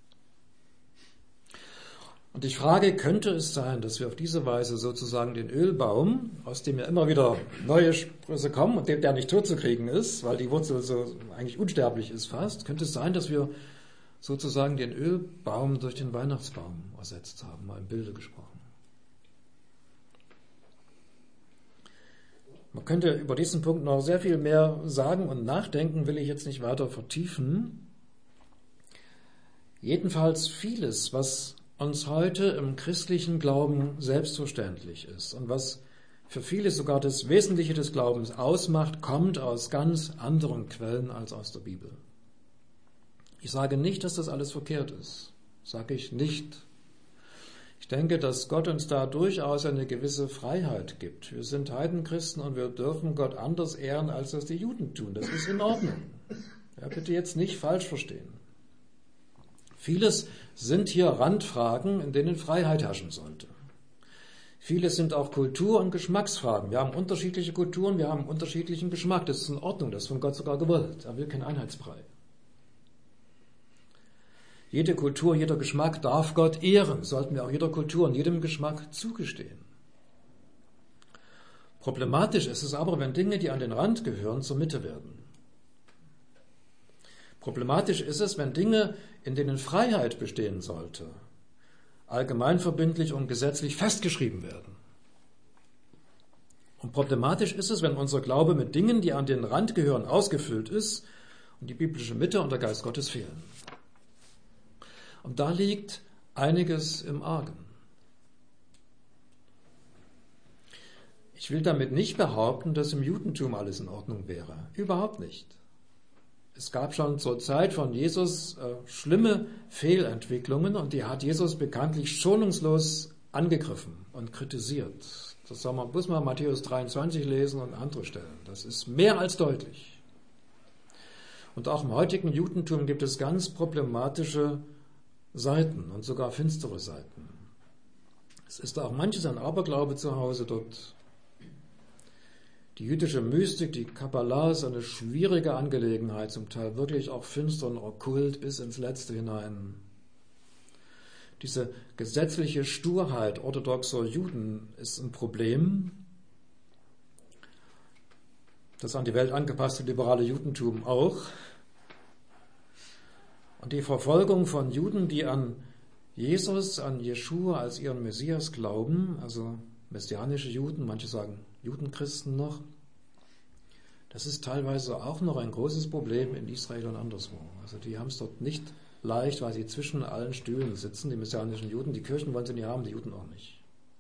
Und ich frage, könnte es sein, dass wir auf diese Weise sozusagen den Ölbaum, aus dem ja immer wieder neue Sprüsse kommen und der nicht tot zu kriegen ist, weil die Wurzel so eigentlich unsterblich ist fast, könnte es sein, dass wir sozusagen den Ölbaum durch den Weihnachtsbaum ersetzt haben, mal im Bilde gesprochen. Man könnte über diesen Punkt noch sehr viel mehr sagen und nachdenken, will ich jetzt nicht weiter vertiefen. Jedenfalls vieles, was uns heute im christlichen Glauben selbstverständlich ist und was für viele sogar das Wesentliche des Glaubens ausmacht, kommt aus ganz anderen Quellen als aus der Bibel. Ich sage nicht, dass das alles verkehrt ist. Sage ich nicht. Ich denke, dass Gott uns da durchaus eine gewisse Freiheit gibt. Wir sind Heidenchristen und wir dürfen Gott anders ehren, als das die Juden tun. Das ist in Ordnung. Ja, bitte jetzt nicht falsch verstehen. Vieles sind hier Randfragen, in denen Freiheit herrschen sollte. Vieles sind auch Kultur- und Geschmacksfragen. Wir haben unterschiedliche Kulturen, wir haben unterschiedlichen Geschmack. Das ist in Ordnung, das ist von Gott sogar gewollt. Er will keinen Einheitsbrei. Jede Kultur, jeder Geschmack darf Gott ehren, sollten wir auch jeder Kultur und jedem Geschmack zugestehen. Problematisch ist es aber, wenn Dinge, die an den Rand gehören, zur Mitte werden. Problematisch ist es, wenn Dinge, in denen Freiheit bestehen sollte, allgemeinverbindlich und gesetzlich festgeschrieben werden. Und problematisch ist es, wenn unser Glaube mit Dingen, die an den Rand gehören, ausgefüllt ist und die biblische Mitte und der Geist Gottes fehlen. Und da liegt einiges im Argen. Ich will damit nicht behaupten, dass im Judentum alles in Ordnung wäre. Überhaupt nicht. Es gab schon zur Zeit von Jesus äh, schlimme Fehlentwicklungen und die hat Jesus bekanntlich schonungslos angegriffen und kritisiert. Das soll man, muss man Matthäus dreiundzwanzig lesen und andere Stellen. Das ist mehr als deutlich. Und auch im heutigen Judentum gibt es ganz problematische Seiten und sogar finstere Seiten. Es ist auch manches ein Aberglaube zu Hause dort. Die jüdische Mystik, die Kabbalah ist eine schwierige Angelegenheit, zum Teil wirklich auch finster und okkult bis ins Letzte hinein. Diese gesetzliche Sturheit orthodoxer Juden ist ein Problem. Das an die Welt angepasste liberale Judentum auch. Und die Verfolgung von Juden, die an Jesus, an Jeschua als ihren Messias glauben, also messianische Juden, manche sagen Judenchristen noch, das ist teilweise auch noch ein großes Problem in Israel und anderswo. Also die haben es dort nicht leicht, weil sie zwischen allen Stühlen sitzen, die messianischen Juden. Die Kirchen wollen sie nicht haben, die Juden auch nicht.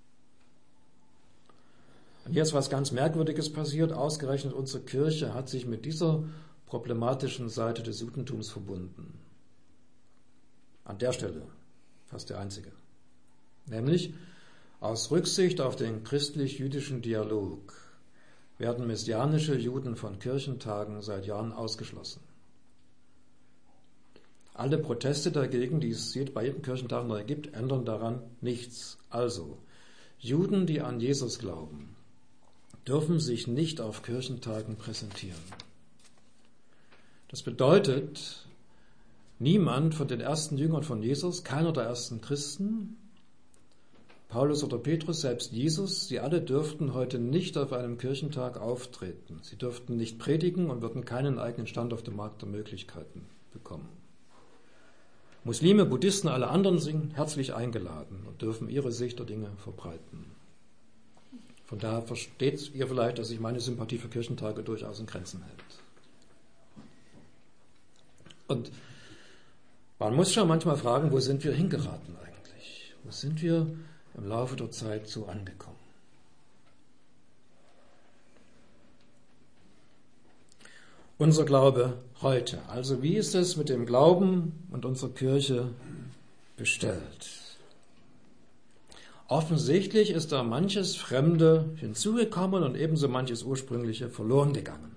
Und hier ist was ganz Merkwürdiges passiert. Ausgerechnet unsere Kirche hat sich mit dieser problematischen Seite des Judentums verbunden. An der Stelle fast der einzige. Nämlich aus Rücksicht auf den christlich-jüdischen Dialog werden messianische Juden von Kirchentagen seit Jahren ausgeschlossen. Alle Proteste dagegen, die es bei jedem Kirchentag neu gibt, ändern daran nichts. Also, Juden, die an Jesus glauben, dürfen sich nicht auf Kirchentagen präsentieren. Das bedeutet, niemand von den ersten Jüngern von Jesus, keiner der ersten Christen, Paulus oder Petrus, selbst Jesus, sie alle dürften heute nicht auf einem Kirchentag auftreten. Sie dürften nicht predigen und würden keinen eigenen Stand auf dem Markt der Möglichkeiten bekommen. Muslime, Buddhisten, alle anderen sind herzlich eingeladen und dürfen ihre Sicht der Dinge verbreiten. Von daher versteht ihr vielleicht, dass sich meine Sympathie für Kirchentage durchaus in Grenzen hält. Und man muss schon manchmal fragen, wo sind wir hingeraten eigentlich? Wo sind wir im Laufe der Zeit so angekommen? Unser Glaube heute. Also wie ist es mit dem Glauben und unserer Kirche bestellt? Offensichtlich ist da manches Fremde hinzugekommen und ebenso manches Ursprüngliche verloren gegangen.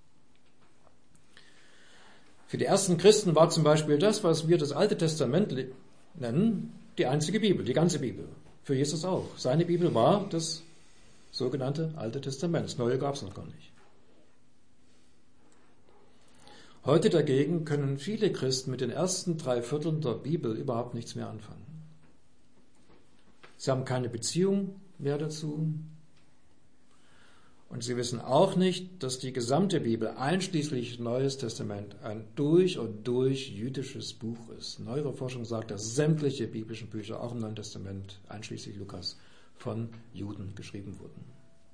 Für die ersten Christen war zum Beispiel das, was wir das Alte Testament nennen, die einzige Bibel, die ganze Bibel. Für Jesus auch. Seine Bibel war das sogenannte Alte Testament. Das Neue gab es noch gar nicht. Heute dagegen können viele Christen mit den ersten drei Vierteln der Bibel überhaupt nichts mehr anfangen. Sie haben keine Beziehung mehr dazu. Und sie wissen auch nicht, dass die gesamte Bibel, einschließlich Neues Testament, ein durch und durch jüdisches Buch ist. Neuere Forschung sagt, dass sämtliche biblischen Bücher, auch im Neuen Testament, einschließlich Lukas, von Juden geschrieben wurden.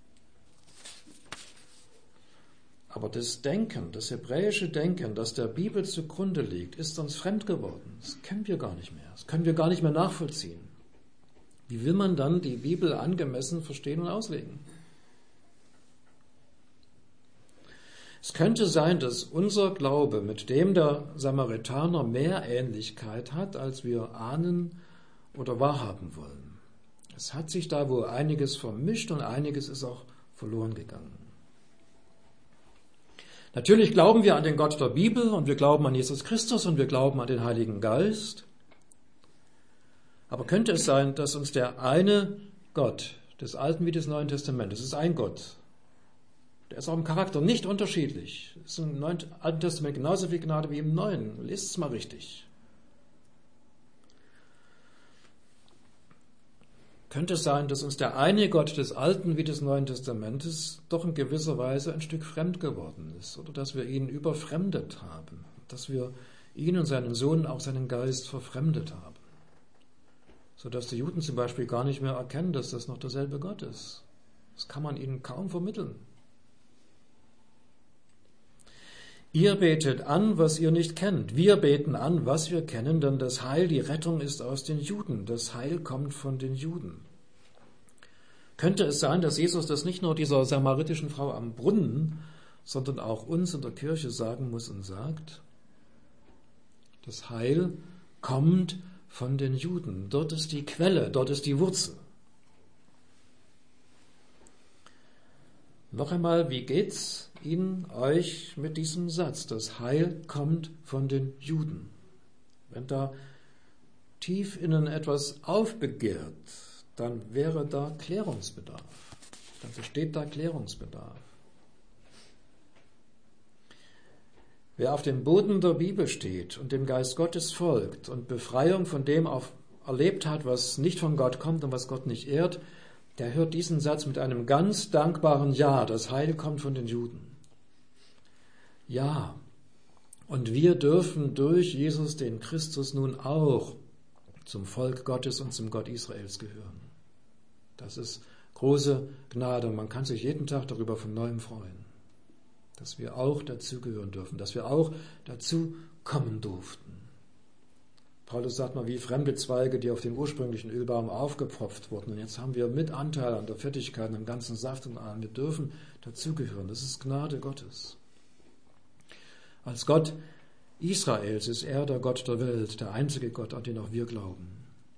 Aber das Denken, das hebräische Denken, das der Bibel zugrunde liegt, ist uns fremd geworden. Das kennen wir gar nicht mehr. Das können wir gar nicht mehr nachvollziehen. Wie will man dann die Bibel angemessen verstehen und auslegen? Es könnte sein, dass unser Glaube mit dem der Samaritaner mehr Ähnlichkeit hat, als wir ahnen oder wahrhaben wollen. Es hat sich da wohl einiges vermischt und einiges ist auch verloren gegangen. Natürlich glauben wir an den Gott der Bibel und wir glauben an Jesus Christus und wir glauben an den Heiligen Geist. Aber könnte es sein, dass uns der eine Gott des Alten wie des Neuen Testamentes, es ist ein Gott, der ist auch im Charakter nicht unterschiedlich. Es ist im Neuen, Alten Testament genauso viel Gnade wie im Neuen. Lest es mal richtig. Könnte es sein, dass uns der eine Gott des Alten wie des Neuen Testamentes doch in gewisser Weise ein Stück fremd geworden ist oder dass wir ihn überfremdet haben, dass wir ihn und seinen Sohn, auch seinen Geist, verfremdet haben, sodass die Juden zum Beispiel gar nicht mehr erkennen, dass das noch derselbe Gott ist. Das kann man ihnen kaum vermitteln. Ihr betet an, was ihr nicht kennt. Wir beten an, was wir kennen, denn das Heil, die Rettung ist aus den Juden. Das Heil kommt von den Juden. Könnte es sein, dass Jesus das nicht nur dieser samaritischen Frau am Brunnen, sondern auch uns in der Kirche sagen muss und sagt? Das Heil kommt von den Juden. Dort ist die Quelle, dort ist die Wurzel. Noch einmal, wie geht's Ihnen, euch mit diesem Satz? Das Heil kommt von den Juden. Wenn da tief innen etwas aufbegehrt, dann wäre da Klärungsbedarf. Dann besteht da Klärungsbedarf. Wer auf dem Boden der Bibel steht und dem Geist Gottes folgt und Befreiung von dem auf, erlebt hat, was nicht von Gott kommt und was Gott nicht ehrt, der hört diesen Satz mit einem ganz dankbaren Ja. Das Heil kommt von den Juden. Ja, und wir dürfen durch Jesus, den Christus, nun auch zum Volk Gottes und zum Gott Israels gehören. Das ist große Gnade. Man kann sich jeden Tag darüber von Neuem freuen, dass wir auch dazugehören dürfen, dass wir auch dazu kommen durften. Paulus sagt mal, wie fremde Zweige, die auf dem ursprünglichen Ölbaum aufgepfropft wurden. Und jetzt haben wir mit Anteil an der Fettigkeit, am ganzen Saft und allem. Wir dürfen dazugehören. Das ist Gnade Gottes. Als Gott Israels ist er der Gott der Welt, der einzige Gott, an den auch wir glauben.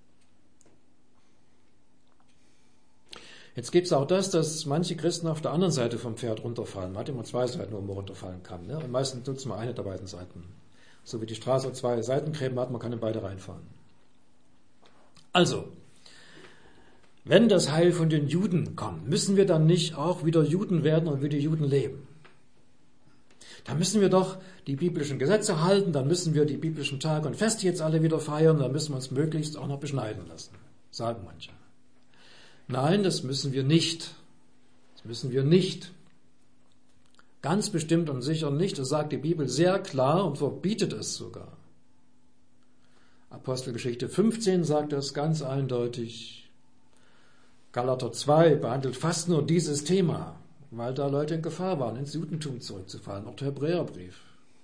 Jetzt gibt es auch das, dass manche Christen auf der anderen Seite vom Pferd runterfallen. Man hat immer zwei Seiten, wo man runterfallen kann. Ne? Und meistens nutzt man eine der beiden Seiten. So wie die Straße zwei Seitengräben hat, man kann in beide reinfahren. Also, wenn das Heil von den Juden kommt, müssen wir dann nicht auch wieder Juden werden und wie die Juden leben? Dann müssen wir doch die biblischen Gesetze halten, dann müssen wir die biblischen Tage und Feste jetzt alle wieder feiern, dann müssen wir uns möglichst auch noch beschneiden lassen, sagen manche. Nein, das müssen wir nicht. Das müssen wir nicht. Ganz bestimmt und sicher nicht. Das sagt die Bibel sehr klar und verbietet es sogar. Apostelgeschichte fünfzehn sagt das ganz eindeutig. Galater zwei behandelt fast nur dieses Thema, weil da Leute in Gefahr waren, ins Judentum zurückzufallen. Auch der Hebräerbrief.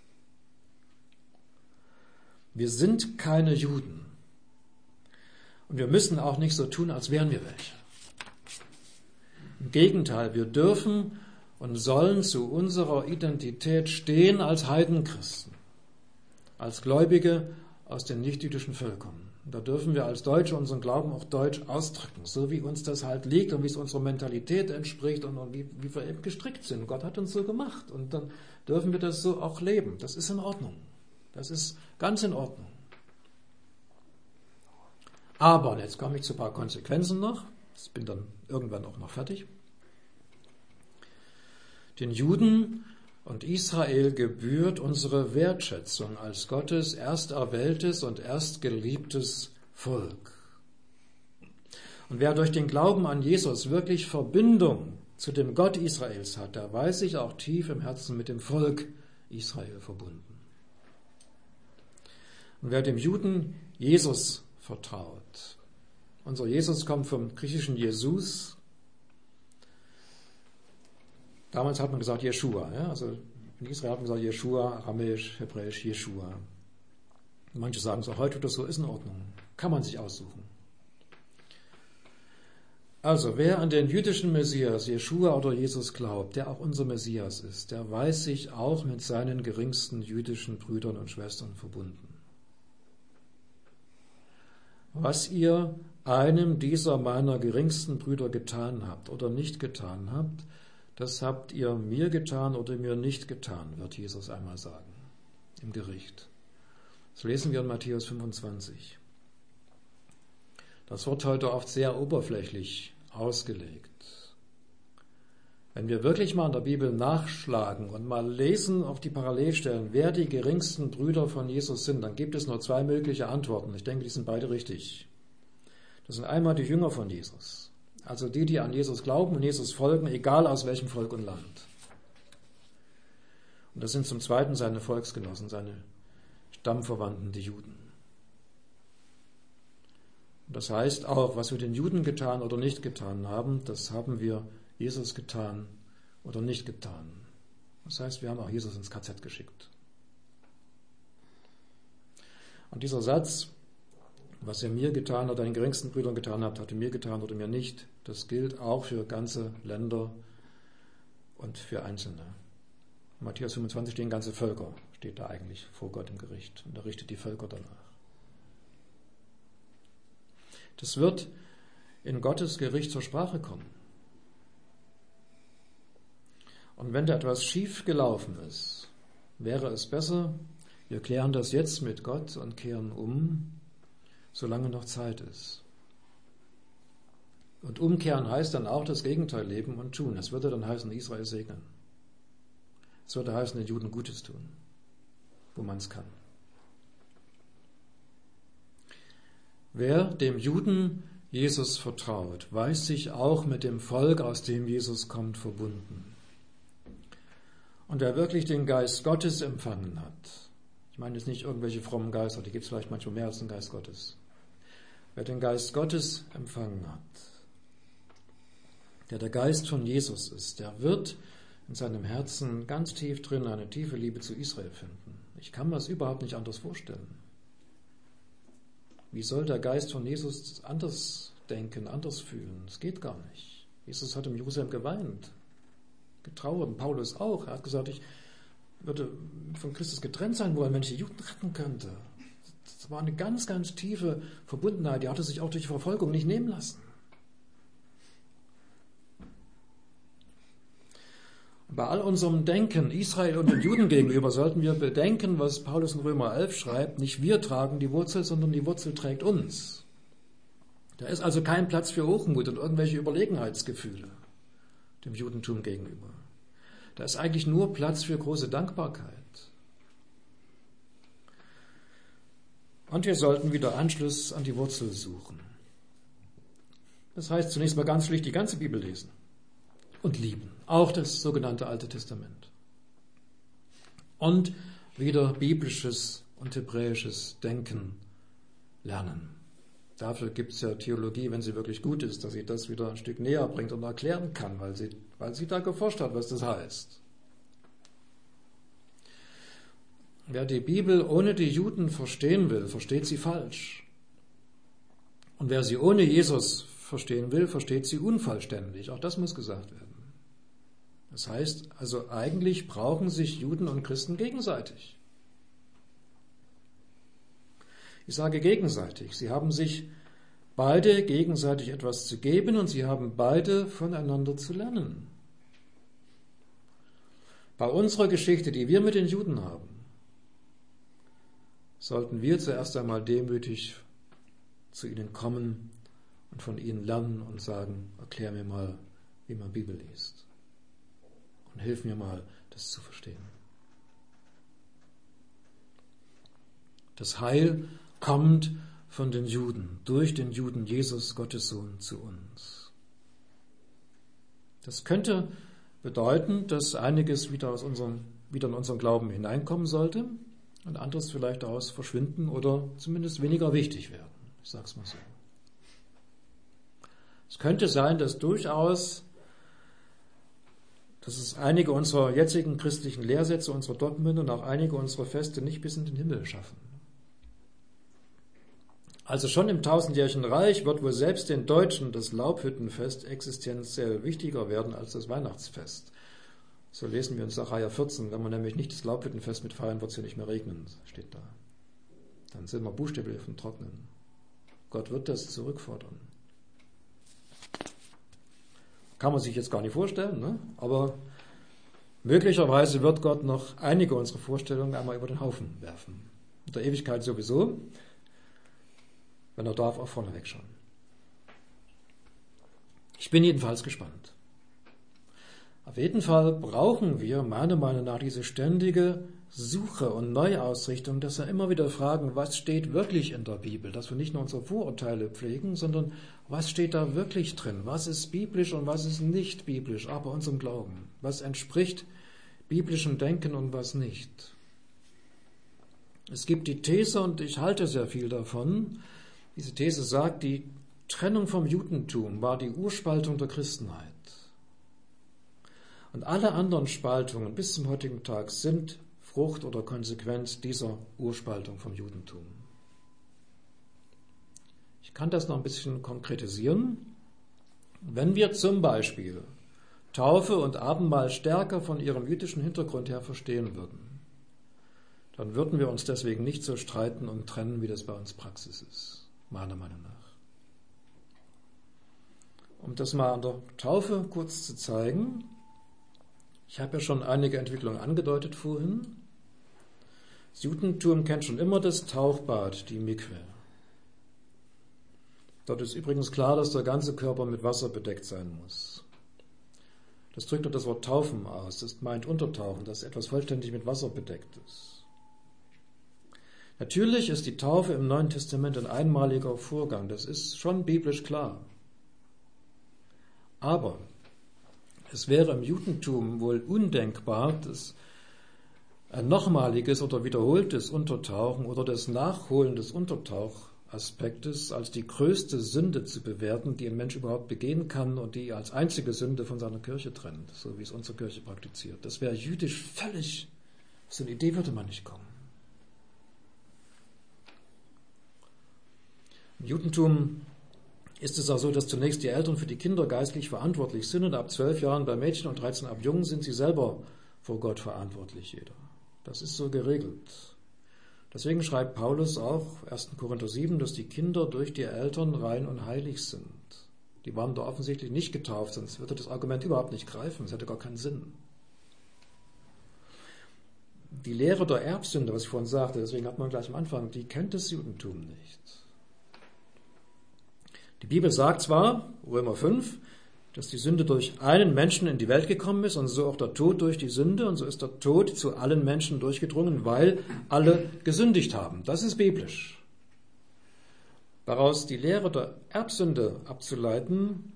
Wir sind keine Juden. Und wir müssen auch nicht so tun, als wären wir welche. Im Gegenteil, wir dürfen und sollen zu unserer Identität stehen als Heidenchristen, als Gläubige aus den nichtjüdischen Völkern. Und da dürfen wir als Deutsche unseren Glauben auch deutsch ausdrücken, so wie uns das halt liegt und wie es unserer Mentalität entspricht und wie, wie wir eben gestrickt sind. Gott hat uns so gemacht und dann dürfen wir das so auch leben. Das ist in Ordnung. Das ist ganz in Ordnung. Aber, und jetzt komme ich zu ein paar Konsequenzen noch, ich bin dann irgendwann auch noch fertig. Den Juden und Israel gebührt unsere Wertschätzung als Gottes erst erwähltes und erst geliebtes Volk. Und wer durch den Glauben an Jesus wirklich Verbindung zu dem Gott Israels hat, der weiß sich auch tief im Herzen mit dem Volk Israel verbunden. Und wer dem Juden Jesus vertraut, unser Jesus kommt vom griechischen Jesus. Damals hat man gesagt Jeschua, ja? Also in Israel hat man gesagt Jeschua, aramäisch, hebräisch, Jeschua. Manche sagen so, heute tut das so, ist in Ordnung. Kann man sich aussuchen. Also, wer an den jüdischen Messias, Jeschua oder Jesus glaubt, der auch unser Messias ist, der weiß sich auch mit seinen geringsten jüdischen Brüdern und Schwestern verbunden. Was ihr einem dieser meiner geringsten Brüder getan habt oder nicht getan habt, das habt ihr mir getan oder mir nicht getan, wird Jesus einmal sagen, im Gericht. Das lesen wir in Matthäus fünfundzwanzig. Das wird heute oft sehr oberflächlich ausgelegt. Wenn wir wirklich mal in der Bibel nachschlagen und mal lesen auf die Parallelstellen, wer die geringsten Brüder von Jesus sind, dann gibt es nur zwei mögliche Antworten. Ich denke, die sind beide richtig. Das sind einmal die Jünger von Jesus. Also die, die an Jesus glauben und Jesus folgen, egal aus welchem Volk und Land. Und das sind zum Zweiten seine Volksgenossen, seine Stammverwandten, die Juden. Und das heißt auch, was wir den Juden getan oder nicht getan haben, das haben wir Jesus getan oder nicht getan. Das heißt, wir haben auch Jesus ins K Z geschickt. Und dieser Satz, was ihr mir getan oder den geringsten Brüdern getan habt, habt ihr mir getan oder mir nicht, das gilt auch für ganze Länder und für Einzelne. In Matthäus fünfundzwanzig stehen ganze Völker, steht da eigentlich vor Gott im Gericht. Und er richtet die Völker danach. Das wird in Gottes Gericht zur Sprache kommen. Und wenn da etwas schief gelaufen ist, wäre es besser, wir klären das jetzt mit Gott und kehren um, solange noch Zeit ist. Und umkehren heißt dann auch das Gegenteil leben und tun. Es würde dann heißen, Israel segnen. Es würde heißen, den Juden Gutes tun, wo man es kann. Wer dem Juden Jesus vertraut, weiß sich auch mit dem Volk, aus dem Jesus kommt, verbunden. Und wer wirklich den Geist Gottes empfangen hat, ich meine jetzt nicht irgendwelche frommen Geister, die gibt es vielleicht manchmal mehr als den Geist Gottes. Wer den Geist Gottes empfangen hat, der der Geist von Jesus ist, der wird in seinem Herzen ganz tief drin eine tiefe Liebe zu Israel finden. Ich kann mir das überhaupt nicht anders vorstellen. Wie soll der Geist von Jesus anders denken, anders fühlen? Das geht gar nicht. Jesus hat in Jerusalem geweint, getrauert, und Paulus auch. Er hat gesagt, ich würde von Christus getrennt sein wollen, wenn ich die Juden retten könnte. Das war eine ganz, ganz tiefe Verbundenheit. Die hatte sich auch durch die Verfolgung nicht nehmen lassen. Bei all unserem Denken Israel und den Juden gegenüber sollten wir bedenken, was Paulus in Römer elf schreibt. Nicht wir tragen die Wurzel, sondern die Wurzel trägt uns. Da ist also kein Platz für Hochmut und irgendwelche Überlegenheitsgefühle dem Judentum gegenüber. Da ist eigentlich nur Platz für große Dankbarkeit. Und wir sollten wieder Anschluss an die Wurzel suchen. Das heißt zunächst mal ganz schlicht die ganze Bibel lesen und lieben, auch das sogenannte Alte Testament. Und wieder biblisches und hebräisches Denken lernen. Dafür gibt es ja Theologie, wenn sie wirklich gut ist, dass sie das wieder ein Stück näher bringt und erklären kann, weil sie, weil sie da geforscht hat, was das heißt. Wer die Bibel ohne die Juden verstehen will, versteht sie falsch. Und wer sie ohne Jesus verstehen will, versteht sie unvollständig. Auch das muss gesagt werden. Das heißt, also eigentlich brauchen sich Juden und Christen gegenseitig. Ich sage gegenseitig. Sie haben sich beide gegenseitig etwas zu geben und sie haben beide voneinander zu lernen. Bei unserer Geschichte, die wir mit den Juden haben, sollten wir zuerst einmal demütig zu ihnen kommen und von ihnen lernen und sagen, erklär mir mal, wie man Bibel liest. Und hilf mir mal, das zu verstehen. Das Heil kommt von den Juden, durch den Juden Jesus, Gottes Sohn, zu uns. Das könnte bedeuten, dass einiges wieder, aus unserem, wieder in unseren Glauben hineinkommen sollte und anderes vielleicht daraus verschwinden oder zumindest weniger wichtig werden. Ich sage es mal so. Es könnte sein, dass durchaus, dass es einige unserer jetzigen christlichen Lehrsätze, unserer Dogmen und auch einige unserer Feste nicht bis in den Himmel schaffen. Also schon im tausendjährigen Reich wird wohl selbst den Deutschen das Laubhüttenfest existenziell wichtiger werden als das Weihnachtsfest. So lesen wir in Sacharja vierzehn. Wenn wir nämlich nicht das Laubhüttenfest mit feiern, wird es ja nicht mehr regnen, steht da. Dann sind wir buchstäblich auf dem Trocknen. Gott wird das zurückfordern. Kann man sich jetzt gar nicht vorstellen, ne? Aber möglicherweise wird Gott noch einige unserer Vorstellungen einmal über den Haufen werfen. In der Ewigkeit sowieso. Wenn er darf, auch vorne wegschauen. Ich bin jedenfalls gespannt. Auf jeden Fall brauchen wir meiner Meinung nach diese ständige Suche und Neuausrichtung, dass wir immer wieder fragen, was steht wirklich in der Bibel, dass wir nicht nur unsere Vorurteile pflegen, sondern was steht da wirklich drin, was ist biblisch und was ist nicht biblisch, aber unserem Glauben, was entspricht biblischem Denken und was nicht. Es gibt die These, und ich halte sehr viel davon, diese These sagt, die Trennung vom Judentum war die Urspaltung der Christenheit. Und alle anderen Spaltungen bis zum heutigen Tag sind Frucht oder Konsequenz dieser Urspaltung vom Judentum. Ich kann das noch ein bisschen konkretisieren. Wenn wir zum Beispiel Taufe und Abendmahl stärker von ihrem jüdischen Hintergrund her verstehen würden, dann würden wir uns deswegen nicht so streiten und trennen, wie das bei uns Praxis ist. Meiner Meinung nach. Um das mal an der Taufe kurz zu zeigen, ich habe ja schon einige Entwicklungen angedeutet vorhin. Das Judentum kennt schon immer das Tauchbad, die Mikwe. Dort ist übrigens klar, dass der ganze Körper mit Wasser bedeckt sein muss. Das drückt doch das Wort Taufen aus. Das meint Untertauchen, dass etwas vollständig mit Wasser bedeckt ist. Natürlich ist die Taufe im Neuen Testament ein einmaliger Vorgang. Das ist schon biblisch klar. Aber es wäre im Judentum wohl undenkbar, dass ein nochmaliges oder wiederholtes Untertauchen oder das Nachholen des Untertauchaspektes als die größte Sünde zu bewerten, die ein Mensch überhaupt begehen kann und die als einzige Sünde von seiner Kirche trennt, so wie es unsere Kirche praktiziert. Das wäre jüdisch völlig, so eine Idee würde man nicht kommen. Im Judentum ist es auch so, dass zunächst die Eltern für die Kinder geistlich verantwortlich sind und ab zwölf Jahren bei Mädchen und dreizehn ab Jungen sind sie selber vor Gott verantwortlich, jeder. Das ist so geregelt. Deswegen schreibt Paulus auch, erster Korinther sieben, dass die Kinder durch die Eltern rein und heilig sind. Die waren da offensichtlich nicht getauft, sonst würde das Argument überhaupt nicht greifen, es hätte gar keinen Sinn. Die Lehre der Erbsünde, was ich vorhin sagte, deswegen hat man gleich am Anfang, die kennt das Judentum nicht. Die Bibel sagt zwar, Römer fünf, dass die Sünde durch einen Menschen in die Welt gekommen ist und so auch der Tod durch die Sünde und so ist der Tod zu allen Menschen durchgedrungen, weil alle gesündigt haben. Das ist biblisch. Daraus die Lehre der Erbsünde abzuleiten,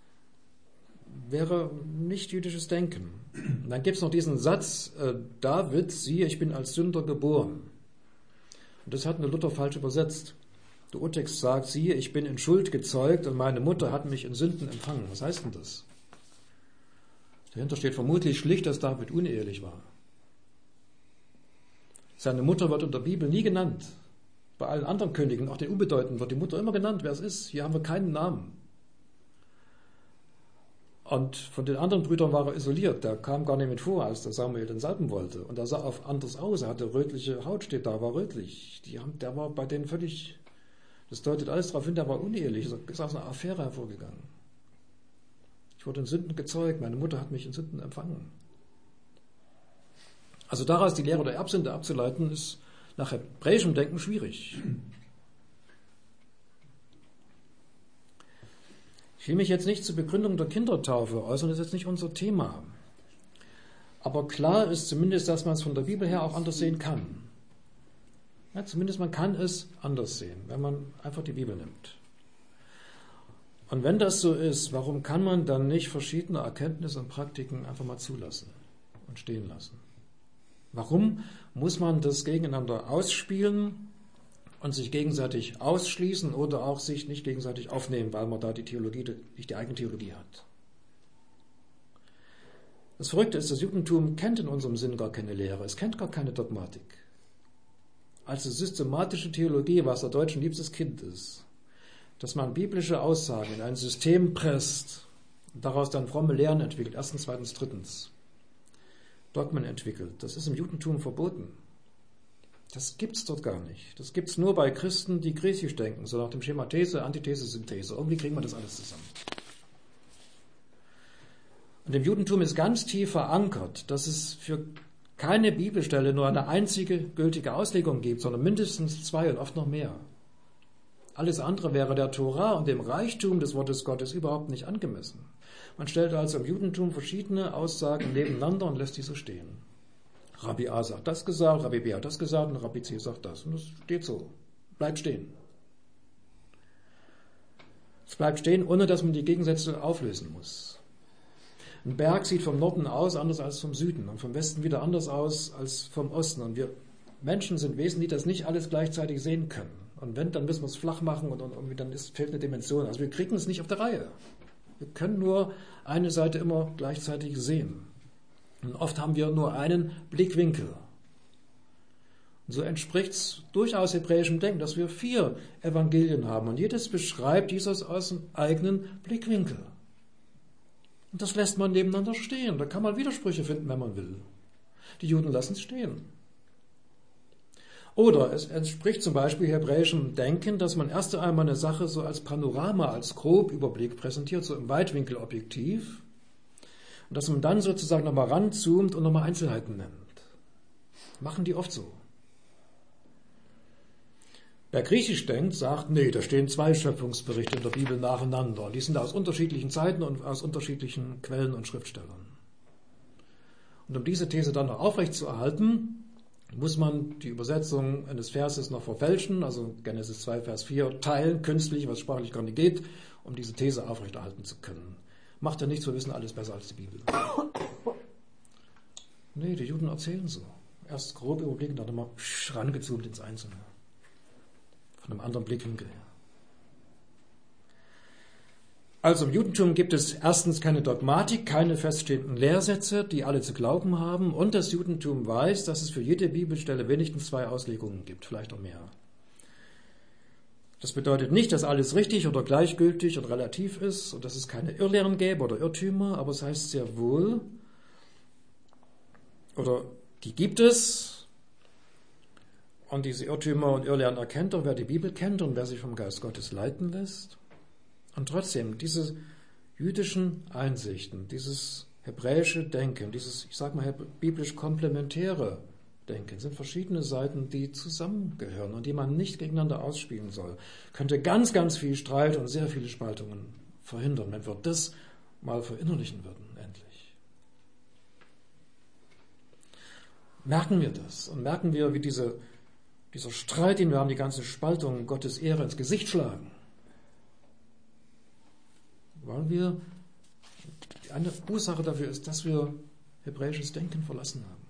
wäre nicht jüdisches Denken. Und dann gibt es noch diesen Satz, äh, David, siehe, ich bin als Sünder geboren. Und das hat eine Luther falsch übersetzt. Der Urtext sagt, siehe, ich bin in Schuld gezeugt und meine Mutter hat mich in Sünden empfangen. Was heißt denn das? Dahinter steht vermutlich schlicht, dass David unehelich war. Seine Mutter wird in der Bibel nie genannt. Bei allen anderen Königen, auch den Unbedeutenden, wird die Mutter immer genannt, wer es ist. Hier haben wir keinen Namen. Und von den anderen Brüdern war er isoliert. Der kam gar nicht mit vor, als der Samuel den salben wollte. Und er sah auf anders aus. Er hatte rötliche Haut, steht da, war rötlich. Die haben, der war bei denen völlig... Das deutet alles darauf hin, der war unehelich, ist aus einer Affäre hervorgegangen. Ich wurde in Sünden gezeugt, meine Mutter hat mich in Sünden empfangen. Also daraus die Lehre der Erbsünde abzuleiten, ist nach hebräischem Denken schwierig. Ich will mich jetzt nicht zur Begründung der Kindertaufe äußern, das ist jetzt nicht unser Thema. Aber klar ist zumindest, dass man es von der Bibel her auch anders sehen kann. Ja, zumindest man kann es anders sehen, wenn man einfach die Bibel nimmt. Und wenn das so ist, warum kann man dann nicht verschiedene Erkenntnisse und Praktiken einfach mal zulassen und stehen lassen? Warum muss man das gegeneinander ausspielen und sich gegenseitig ausschließen oder auch sich nicht gegenseitig aufnehmen, weil man da die Theologie, nicht die eigene Theologie hat? Das Verrückte ist, das Judentum kennt in unserem Sinn gar keine Lehre, es kennt gar keine Dogmatik. Also systematische Theologie, was der Deutschen liebstes Kind ist, dass man biblische Aussagen in ein System presst und daraus dann fromme Lehren entwickelt, erstens, zweitens, drittens, Dogmen entwickelt, das ist im Judentum verboten. Das gibt's dort gar nicht. Das gibt's nur bei Christen, die griechisch denken, so nach dem Schema These, Antithese, Synthese. Irgendwie kriegen wir das alles zusammen. Und im Judentum ist ganz tief verankert, dass es für keine Bibelstelle nur eine einzige gültige Auslegung gibt, sondern mindestens zwei und oft noch mehr. Alles andere wäre der Tora und dem Reichtum des Wortes Gottes überhaupt nicht angemessen. Man stellt also im Judentum verschiedene Aussagen nebeneinander und lässt die so stehen. Rabbi A sagt das gesagt, Rabbi B hat das gesagt und Rabbi C sagt das. Und das steht so. Bleibt stehen. Es bleibt stehen, ohne dass man die Gegensätze auflösen muss. Ein Berg sieht vom Norden aus anders als vom Süden und vom Westen wieder anders aus als vom Osten. Und wir Menschen sind Wesen, die das nicht alles gleichzeitig sehen können. Und wenn, dann müssen wir es flach machen und, und, und dann ist, fehlt eine Dimension. Also wir kriegen es nicht auf der Reihe. Wir können nur eine Seite immer gleichzeitig sehen. Und oft haben wir nur einen Blickwinkel. Und so entspricht es durchaus hebräischem Denken, dass wir vier Evangelien haben. Und jedes beschreibt dieses aus dem eigenen Blickwinkel. Und das lässt man nebeneinander stehen. Da kann man Widersprüche finden, wenn man will. Die Juden lassen es stehen. Oder es entspricht zum Beispiel hebräischem Denken, dass man erst einmal eine Sache so als Panorama, als Grobüberblick präsentiert, so im Weitwinkelobjektiv. Und dass man dann sozusagen nochmal ranzoomt und nochmal Einzelheiten nennt. Machen die oft so. Wer griechisch denkt, sagt, nee, da stehen zwei Schöpfungsberichte in der Bibel nacheinander. Die sind aus unterschiedlichen Zeiten und aus unterschiedlichen Quellen und Schriftstellern. Und um diese These dann noch aufrechtzuerhalten, muss man die Übersetzung eines Verses noch verfälschen, also Genesis zwei, Vers vier, teilen, künstlich, was sprachlich gar nicht geht, um diese These aufrechterhalten zu können. Macht ja nichts, wir wissen alles besser als die Bibel. Nee, die Juden erzählen so. Erst grob überblicken, dann nochmal rangezoomt ins Einzelne. Von einem anderen Blickwinkel her. Also im Judentum gibt es erstens keine Dogmatik, keine feststehenden Lehrsätze, die alle zu glauben haben. Und das Judentum weiß, dass es für jede Bibelstelle wenigstens zwei Auslegungen gibt, vielleicht auch mehr. Das bedeutet nicht, dass alles richtig oder gleichgültig und relativ ist und dass es keine Irrlehren gäbe oder Irrtümer, aber es heißt sehr wohl, oder die gibt es, und diese Irrtümer und Irrlehren erkennt auch, wer die Bibel kennt und wer sich vom Geist Gottes leiten lässt. Und trotzdem, diese jüdischen Einsichten, dieses hebräische Denken, dieses, ich sage mal, biblisch komplementäre Denken, sind verschiedene Seiten, die zusammengehören und die man nicht gegeneinander ausspielen soll. Könnte ganz, ganz viel Streit und sehr viele Spaltungen verhindern, wenn wir das mal verinnerlichen würden, endlich. Merken wir das und merken wir, wie diese, dieser Streit, den wir haben, die ganze Spaltung Gottes Ehre ins Gesicht schlagen. Weil wir, eine Ursache dafür ist, dass wir hebräisches Denken verlassen haben.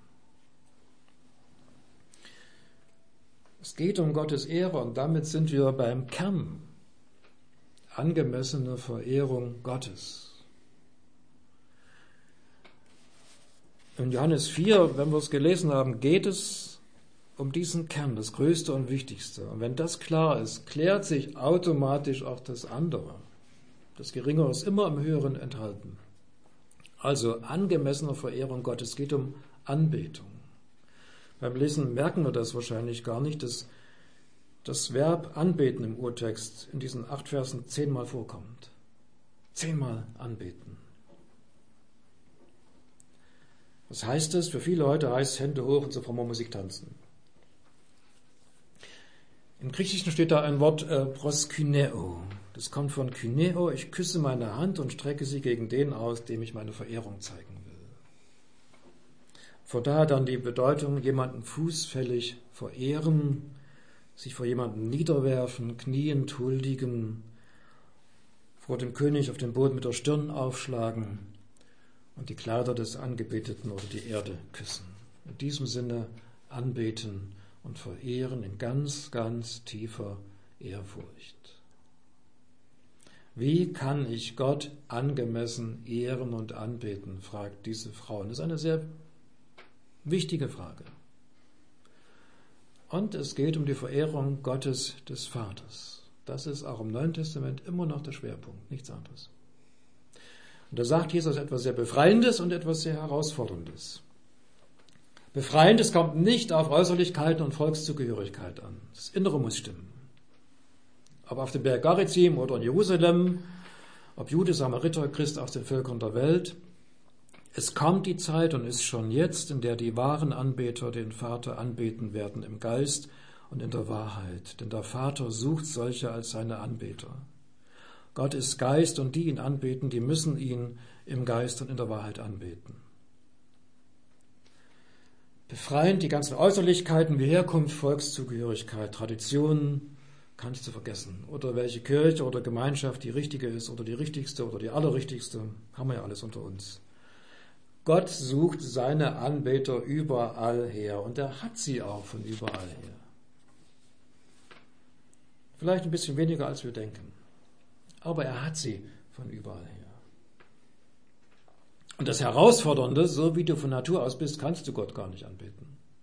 Es geht um Gottes Ehre und damit sind wir beim Kern. Angemessene Verehrung Gottes. In Johannes vier, wenn wir es gelesen haben, geht es um diesen Kern, das Größte und Wichtigste. Und wenn das klar ist, klärt sich automatisch auch das andere. Das Geringere ist immer im Höheren enthalten. Also angemessene Verehrung Gottes geht um Anbetung. Beim Lesen merken wir das wahrscheinlich gar nicht, dass das Verb anbeten im Urtext in diesen acht Versen zehnmal vorkommt. Zehnmal anbeten. Was heißt es? Für viele Leute heißt es Hände hoch und zur frommer Musik tanzen. Im Griechischen steht da ein Wort äh, proskyneo. Das kommt von kyneo, ich küsse meine Hand und strecke sie gegen den aus, dem ich meine Verehrung zeigen will. Von daher dann die Bedeutung, jemanden fußfällig verehren, sich vor jemandem niederwerfen, kniend, huldigen, vor dem König auf den Boden mit der Stirn aufschlagen und die Kleider des Angebeteten oder die Erde küssen. In diesem Sinne anbeten und verehren in ganz, ganz tiefer Ehrfurcht. Wie kann ich Gott angemessen ehren und anbeten, fragt diese Frau. Und das ist eine sehr wichtige Frage. Und es geht um die Verehrung Gottes des Vaters. Das ist auch im Neuen Testament immer noch der Schwerpunkt, nichts anderes. Und da sagt Jesus etwas sehr Befreiendes und etwas sehr Herausforderndes. Befreiendes kommt nicht auf Äußerlichkeiten und Volkszugehörigkeit an. Das Innere muss stimmen. Ob auf dem Berg Garizim oder in Jerusalem, ob Jude, Samariter, Christ aus den Völkern der Welt, es kommt die Zeit und ist schon jetzt, in der die wahren Anbeter den Vater anbeten werden im Geist und in der Wahrheit. Denn der Vater sucht solche als seine Anbeter. Gott ist Geist und die ihn anbeten, die müssen ihn im Geist und in der Wahrheit anbeten. Befreiend die ganzen Äußerlichkeiten wie Herkunft, Volkszugehörigkeit, Traditionen, kannst du vergessen. Oder welche Kirche oder Gemeinschaft die richtige ist oder die richtigste oder die allerrichtigste, haben wir ja alles unter uns. Gott sucht seine Anbeter überall her und er hat sie auch von überall her. Vielleicht ein bisschen weniger als wir denken, aber er hat sie von überall her. Und das Herausfordernde, so wie du von Natur aus bist, kannst du Gott gar nicht anbeten.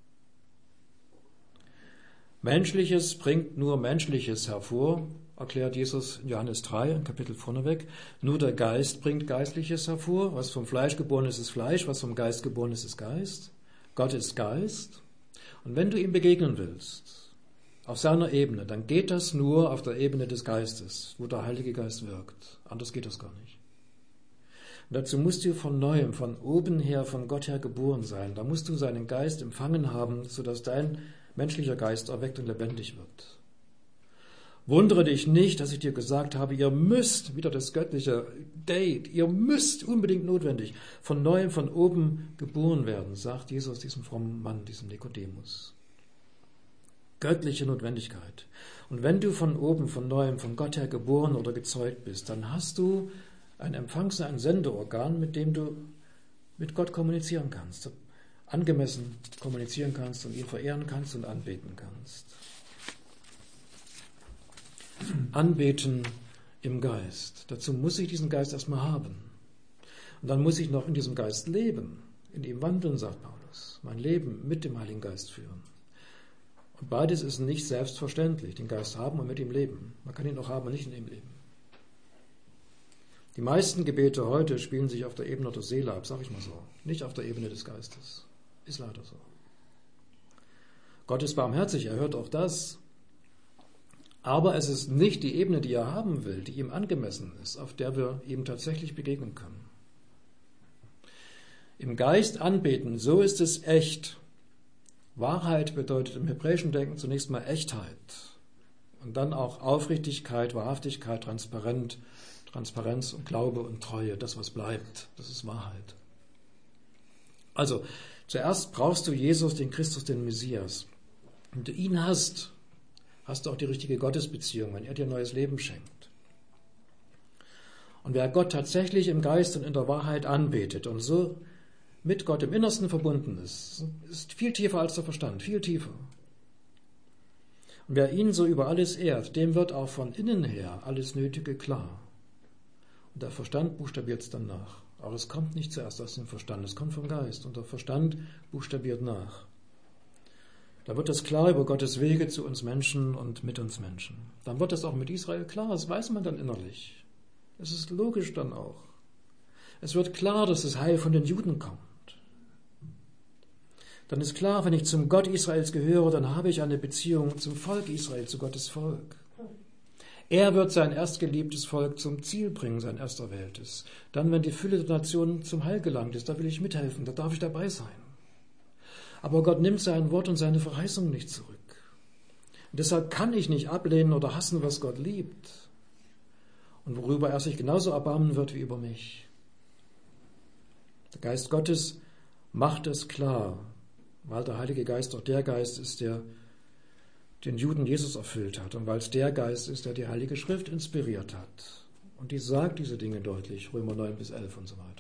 Menschliches bringt nur Menschliches hervor, erklärt Jesus in Johannes drei, ein Kapitel vorneweg. Nur der Geist bringt Geistliches hervor. Was vom Fleisch geboren ist, ist Fleisch. Was vom Geist geboren ist, ist Geist. Gott ist Geist. Und wenn du ihm begegnen willst, auf seiner Ebene, dann geht das nur auf der Ebene des Geistes, wo der Heilige Geist wirkt. Anders geht das gar nicht. Und dazu musst du von Neuem, von oben her, von Gott her geboren sein. Da musst du seinen Geist empfangen haben, sodass dein menschlicher Geist erweckt und lebendig wird. Wundere dich nicht, dass ich dir gesagt habe, ihr müsst, wieder das göttliche Date, ihr müsst unbedingt notwendig von neuem von oben geboren werden, sagt Jesus diesem frommen Mann, diesem Nikodemus. Göttliche Notwendigkeit. Und wenn du von oben, von neuem, von Gott her geboren oder gezeugt bist, dann hast du ein Empfangs-, ein Sendeorgan, mit dem du mit Gott kommunizieren kannst, angemessen kommunizieren kannst und ihn verehren kannst und anbeten kannst. Anbeten im Geist. Dazu muss ich diesen Geist erstmal haben. Und dann muss ich noch in diesem Geist leben, in ihm wandeln, sagt Paulus. Mein Leben mit dem Heiligen Geist führen. Und beides ist nicht selbstverständlich, den Geist haben und mit ihm leben. Man kann ihn auch haben und nicht in ihm leben. Die meisten Gebete heute spielen sich auf der Ebene der Seele ab, sag ich mal so. Nicht auf der Ebene des Geistes. Ist leider so. Gott ist barmherzig, er hört auch das. Aber es ist nicht die Ebene, die er haben will, die ihm angemessen ist, auf der wir ihm tatsächlich begegnen können. Im Geist anbeten, so ist es echt. Wahrheit bedeutet im hebräischen Denken zunächst mal Echtheit. Und dann auch Aufrichtigkeit, Wahrhaftigkeit, Transparent, Transparenz und Glaube und Treue, das, was bleibt, das ist Wahrheit. Also, zuerst brauchst du Jesus, den Christus, den Messias. Wenn du ihn hast, hast du auch die richtige Gottesbeziehung, wenn er dir neues Leben schenkt. Und wer Gott tatsächlich im Geist und in der Wahrheit anbetet und so mit Gott im Innersten verbunden ist, ist viel tiefer als der Verstand, viel tiefer. Und wer ihn so über alles ehrt, dem wird auch von innen her alles Nötige klar. Und der Verstand buchstabiert es dann nach. Aber es kommt nicht zuerst aus dem Verstand, es kommt vom Geist. Und der Verstand buchstabiert nach. Da wird es klar über Gottes Wege zu uns Menschen und mit uns Menschen. Dann wird es auch mit Israel klar, das weiß man dann innerlich. Es ist logisch dann auch. Es wird klar, dass das Heil von den Juden kommt. Dann ist klar, wenn ich zum Gott Israels gehöre, dann habe ich eine Beziehung zum Volk Israel, zu Gottes Volk. Er wird sein erstgeliebtes Volk zum Ziel bringen, sein ersterwähltes. Dann, wenn die Fülle der Nationen zum Heil gelangt ist, da will ich mithelfen, da darf ich dabei sein. Aber Gott nimmt sein Wort und seine Verheißung nicht zurück. Und deshalb kann ich nicht ablehnen oder hassen, was Gott liebt und worüber er sich genauso erbarmen wird wie über mich. Der Geist Gottes macht es klar, weil der Heilige Geist auch der Geist ist, der den Juden Jesus erfüllt hat und weil es der Geist ist, der die Heilige Schrift inspiriert hat. Und die sagt diese Dinge deutlich, Römer neun bis elf und so weiter.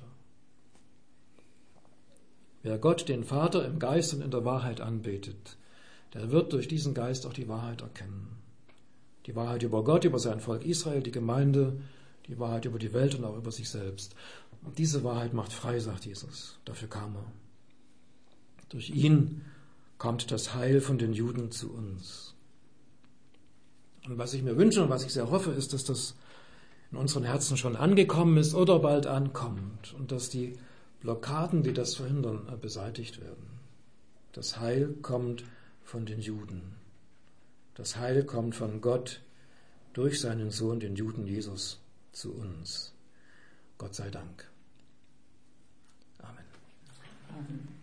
Wer Gott, den Vater, im Geist und in der Wahrheit anbetet, der wird durch diesen Geist auch die Wahrheit erkennen. Die Wahrheit über Gott, über sein Volk Israel, die Gemeinde, die Wahrheit über die Welt und auch über sich selbst. Und diese Wahrheit macht frei, sagt Jesus. Dafür kam er. Durch ihn kommt das Heil von den Juden zu uns. Und was ich mir wünsche und was ich sehr hoffe, ist, dass das in unseren Herzen schon angekommen ist oder bald ankommt und dass die Blockaden, die das verhindern, beseitigt werden. Das Heil kommt von den Juden. Das Heil kommt von Gott durch seinen Sohn, den Juden Jesus, zu uns. Gott sei Dank. Amen. Amen.